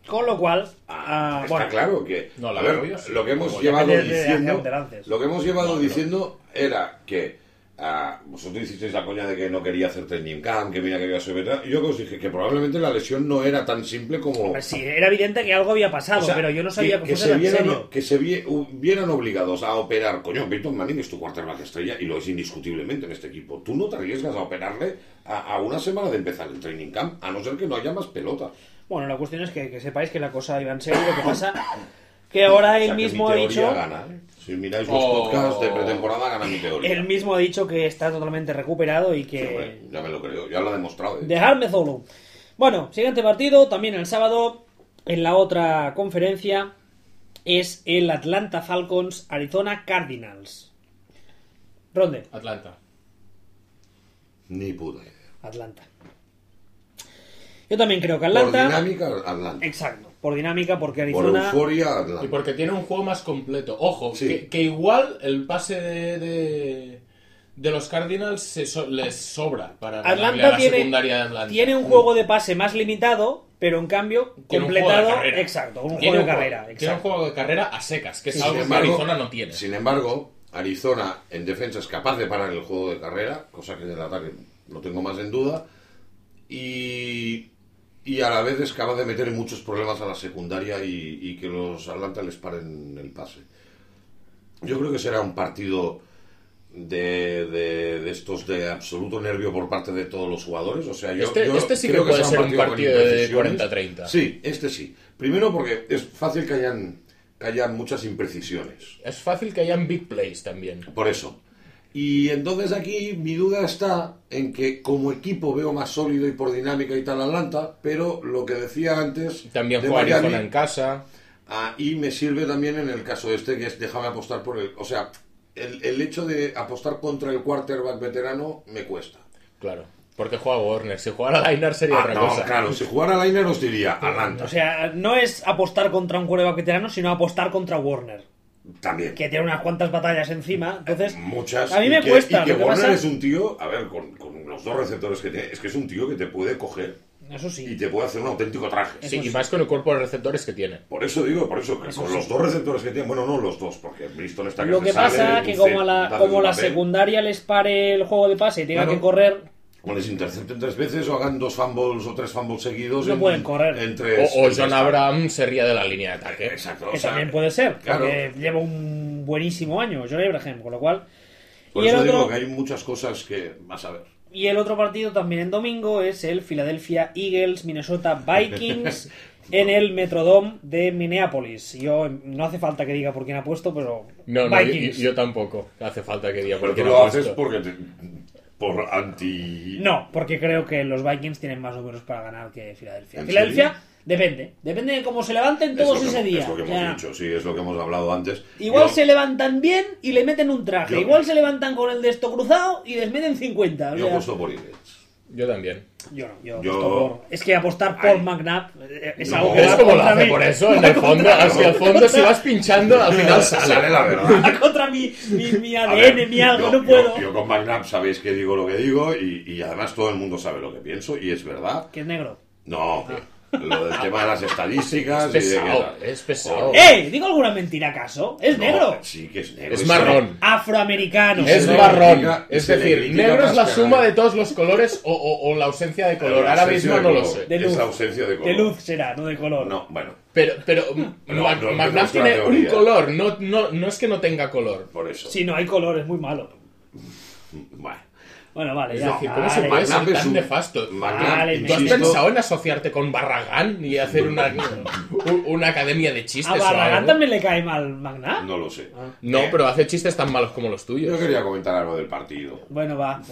Está Está claro que No, la a ver, apoyo sí. lo que hemos Como llevado depende de hacia diciendo dónde lances. lo que hemos llevado No, diciendo era que vosotros hicisteis la coña de que no quería hacer training camp, que mira que quería ser veterano. Yo que os dije que probablemente la lesión no era tan simple como Pues sí, era evidente que algo había pasado, o sea, pero yo no sabía que fuese se tan vieran, serio. que se vieran obligados a operar. Coño, Peyton Manning es tu quarterback estrella y lo es indiscutiblemente en este equipo. Tú no te arriesgas a operarle a una semana de empezar el training camp, a no ser que no haya más pelota. Bueno, la cuestión es que sepáis que la cosa iba en serio. Lo que pasa que ahora O él sea, que mismo mi ha teoría dicho... gana, ¿eh? Si miráis los Oh. podcasts de pretemporada, gana mi teoría. Él mismo ha dicho que está totalmente recuperado y Sí, que... hombre, ya me lo creo, ya lo ha demostrado. Dejadme solo. Bueno, siguiente partido, también el sábado, en la otra conferencia, es el Atlanta Falcons Arizona Cardinals. Ronde. Atlanta. Ni puta idea. Atlanta. Yo también creo que Por Atlanta. dinámica, Atlanta. Exacto. Por dinámica, porque Por Arizona. euforia, Atlanta. Y porque tiene un juego más completo. Ojo, Sí. que igual el pase de los Cardinals les sobra para ganarle a Atlanta la secundaria de Atlanta. tiene un juego de pase más limitado, pero en cambio Tiene un juego de completado. carrera. Exacto, un Tiene juego de carrera. Tiene un Exacto. juego de carrera a secas, que es Sin algo que embargo- Arizona no tiene. Sin embargo, Arizona en defensa es capaz de parar el juego de carrera, cosa que en el ataque no tengo más en duda, y a la vez es capaz de meter muchos problemas a la secundaria y que los Atlanta les paren el pase. Yo creo que será un partido de estos de absoluto nervio por parte de todos los jugadores. O sea, yo Este sí que creo puede será ser un con partido de imprecisiones. 40-30. Sí, este sí. Primero porque es fácil que hayan muchas imprecisiones. Es fácil que hayan big plays también. Por eso. Y entonces aquí mi duda está en que como equipo veo más sólido y por dinámica y tal Atlanta, pero lo que decía antes También de juega Miami, Arizona en casa. y me sirve también en el caso este, que es déjame apostar por el... O sea, el hecho de apostar contra el quarterback veterano me cuesta. Claro. Porque juega Warner. Si jugara Liner sería otra no, cosa. claro, si jugara Liner os diría Atlanta. O sea, no es apostar contra un quarterback veterano, sino apostar contra Warner, También. que tiene unas cuantas batallas encima. Entonces, Muchas. a mí y me que- cuesta. Y que Lo que Warner pasa, es un tío, a ver, con los dos receptores que tiene, es que es un tío que te puede coger eso y sí. te puede hacer un auténtico traje. Sí, Eso y sí. más con el cuerpo de receptores que tiene. Por eso digo, que Eso con sí. los dos receptores que tiene, bueno, no los dos, porque Bristol está que Lo se que sale, pasa que Buffett, como la hace un papel. secundaria les pare el juego de pase y tenga Claro. que correr, O les intercepten 3 veces o hagan 2 fumbles o 3 fumbles seguidos. No pueden correr. Entre O John Abraham sería de la línea de ataque. Exacto. que o sea, también puede ser, claro. porque lleva un buenísimo año, John Abraham, con lo cual. Por Y el eso digo otro, que hay muchas cosas que vas a ver. y el otro partido también en domingo es el Philadelphia Eagles Minnesota Vikings en el Metrodome de Minneapolis. Yo no hace falta que diga por quién apuesto, pero No, Vikings. yo tampoco. Hace falta que diga Pero porque tú no lo apuesto. haces porque por anti... No, porque creo que los Vikings tienen más números para ganar que Filadelfia. ¿En Filadelfia depende de cómo se levanten Es todos lo que ese día. Es lo que O hemos sea, dicho, sí, es lo que hemos hablado antes. igual Yo- se levantan bien y le meten un traje. Yo- Igual se levantan con el de esto cruzado y les meten 50. O Yo sea, apuesto por Eagles. Yo también. yo no, yo Yo- apuesto por... Es que apostar por Ay. McNabb es No. algo que Es va como lo contra hace mí. por eso, en el fondo. Hacia el fondo, si vas pinchando, al final Sale la verdad. Va contra mi A ADN, ver, mi algo, yo- no puedo. Yo con McNabb sabéis que digo lo que digo y además todo el mundo sabe lo que pienso y es verdad. Que es negro. No, lo del tema de las estadísticas Es y de que pesado, tal. es pesado. ¿Digo alguna mentira acaso? ¿Es No, negro? Sí que es negro. Es marrón. Afroamericano. Es le marrón. critica- y Es se le decir, critica negro es la más que suma nadie. de todos los colores o la ausencia de color. La Ahora ausencia mismo de no lo color. sé. De luz. Es la ausencia de color. De luz será, no de color. No, bueno, Pero No, Mac- no McNabb empezamos con la tiene un teoría. color, no es que no tenga color. por eso. Si no hay color, es muy malo. Bueno. Bueno, vale, Es ya. decir, ¿cómo se vale. puede McNabb ser es tan un- nefasto? McNabb, Vale, ¿Tú has insisto, pensado en asociarte con Barragán y hacer una academia de chistes A o Barragán algo? también le cae mal McNabb. No lo sé. No, pero hace chistes tan malos como los Yo tuyos. quería comentar algo del partido. Bueno, va.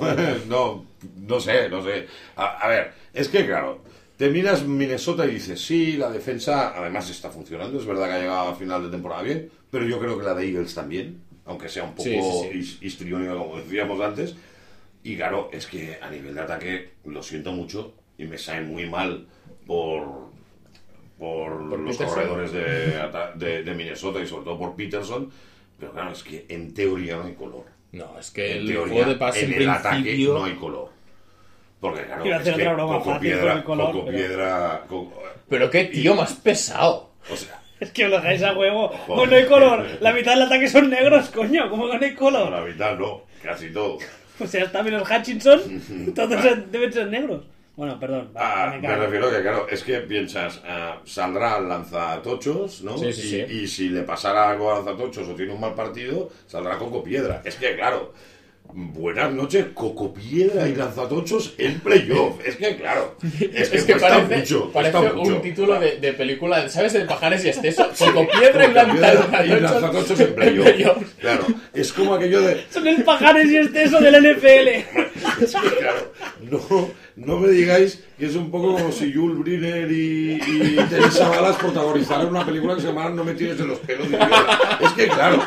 No sé. A ver, es que claro, te miras Minnesota y dices, sí, la defensa además está funcionando, es verdad que ha llegado a final de temporada bien, pero yo creo que la de Eagles también, aunque sea un poco Sí. histriónica como decíamos antes. Y claro, es que a nivel de ataque lo siento mucho y me sabe muy mal por los Peterson. corredores de Minnesota y sobre todo por Peterson, pero claro, es que en teoría no hay color. No, es que En el teoría, juego de pase en el ataque principio... no hay color. Porque claro, Iba a hacer es que otra broma coco fácil con piedra, el color, coco pero- piedra, Pero qué tío más pesado. o sea, Es que os lo dejáis a juego. Joder. Pues no hay color. La mitad del ataque son negros, coño. ¿Cómo que no hay a color? la mitad no, casi todo. O sea, está menos Hutchinson. Todos deben ser negros. Bueno, perdón. Va, Me callo. refiero que, claro, es que piensas, saldrá al lanzatochos, ¿no? Sí, sí, sí. Y si le pasara algo al lanzatochos o tiene un mal partido, saldrá coco piedra. Es que, claro, buenas noches, Cocopiedra y Lanzatochos en playoff. Es que, claro, es que parece un título de película, ¿sabes? De Pajares y Esteso. Cocopiedra y Lanzatochos en playoff. Claro, es como aquello de... Son el Pajares y Esteso del NFL. Es que, claro, no me digáis que es un poco como si Jules Briner y Teresa Balas protagonizaran una película que se llamara No me tires de los pelos, idiota. Es que, claro,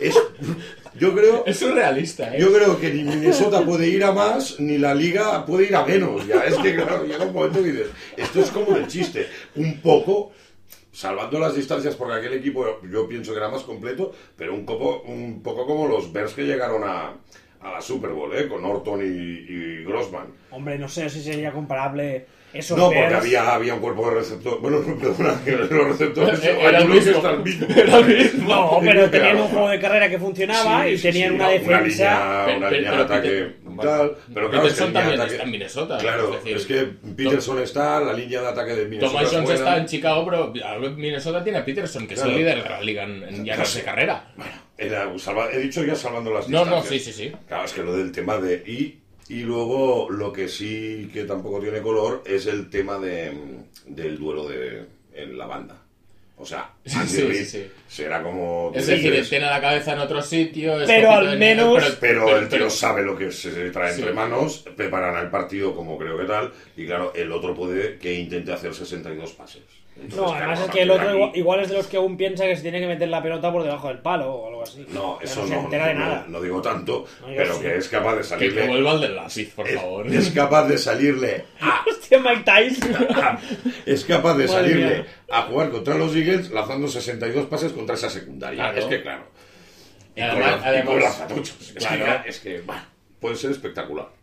yo creo... Es surrealista, ¿eh? Yo creo que ni Minnesota puede ir a más, ni la Liga puede ir a menos. Ya, es que, claro, llega un momento que dices, esto es como el chiste. Un poco, salvando las distancias, porque aquel equipo yo pienso que era más completo, pero un poco como los Bears que llegaron a la Super Bowl, con Orton y Grossman. Hombre, no sé si sería comparable esos No, porque Bears. había un cuerpo de receptor. Bueno, no, perdona, que los receptores Era el mismo. Era el mismo. No, pero tenían Claro. un juego de carrera que funcionaba y tenían una Una defensa. línea de ataque tal. Pero claro, es que Peterson línea de también ataque... está en Minnesota. Claro, es que Peterson está, la línea de ataque de Minnesota. Thomas Jones es buena. está en Chicago, pero Minnesota tiene a Peterson, que es el líder de la liga en yardas de carrera. He dicho ya salvando las No, distancias. sí. Claro, es que lo del tema de... Y luego lo que sí que tampoco tiene color es el tema del duelo en la banda. O sea, Andy Reid será como... Es decir, tiene la cabeza en otro sitio. Pero al menos... Pero el tío sabe lo que se trae entre manos, preparará el partido como creo que tal, y claro, el otro puede que intente hacer 62 pases. Entonces, No, claro, además a es que el partir otro de aquí- igual es de los que aún piensa que se tiene que meter la pelota por debajo del palo o algo así. No, Ya eso no se entera de nada. no digo tanto, No, yo pero sí. que es capaz de Que salirle... vuelva al del lápiz, por favor. Es capaz de salirle Hostia, Mike Tyson. es capaz de Madre salirle mía. a jugar contra los Eagles lanzando 62 pases contra esa secundaria. Claro. Es que claro. Y Además- con lanzatochos. claro. Es que puede ser espectacular.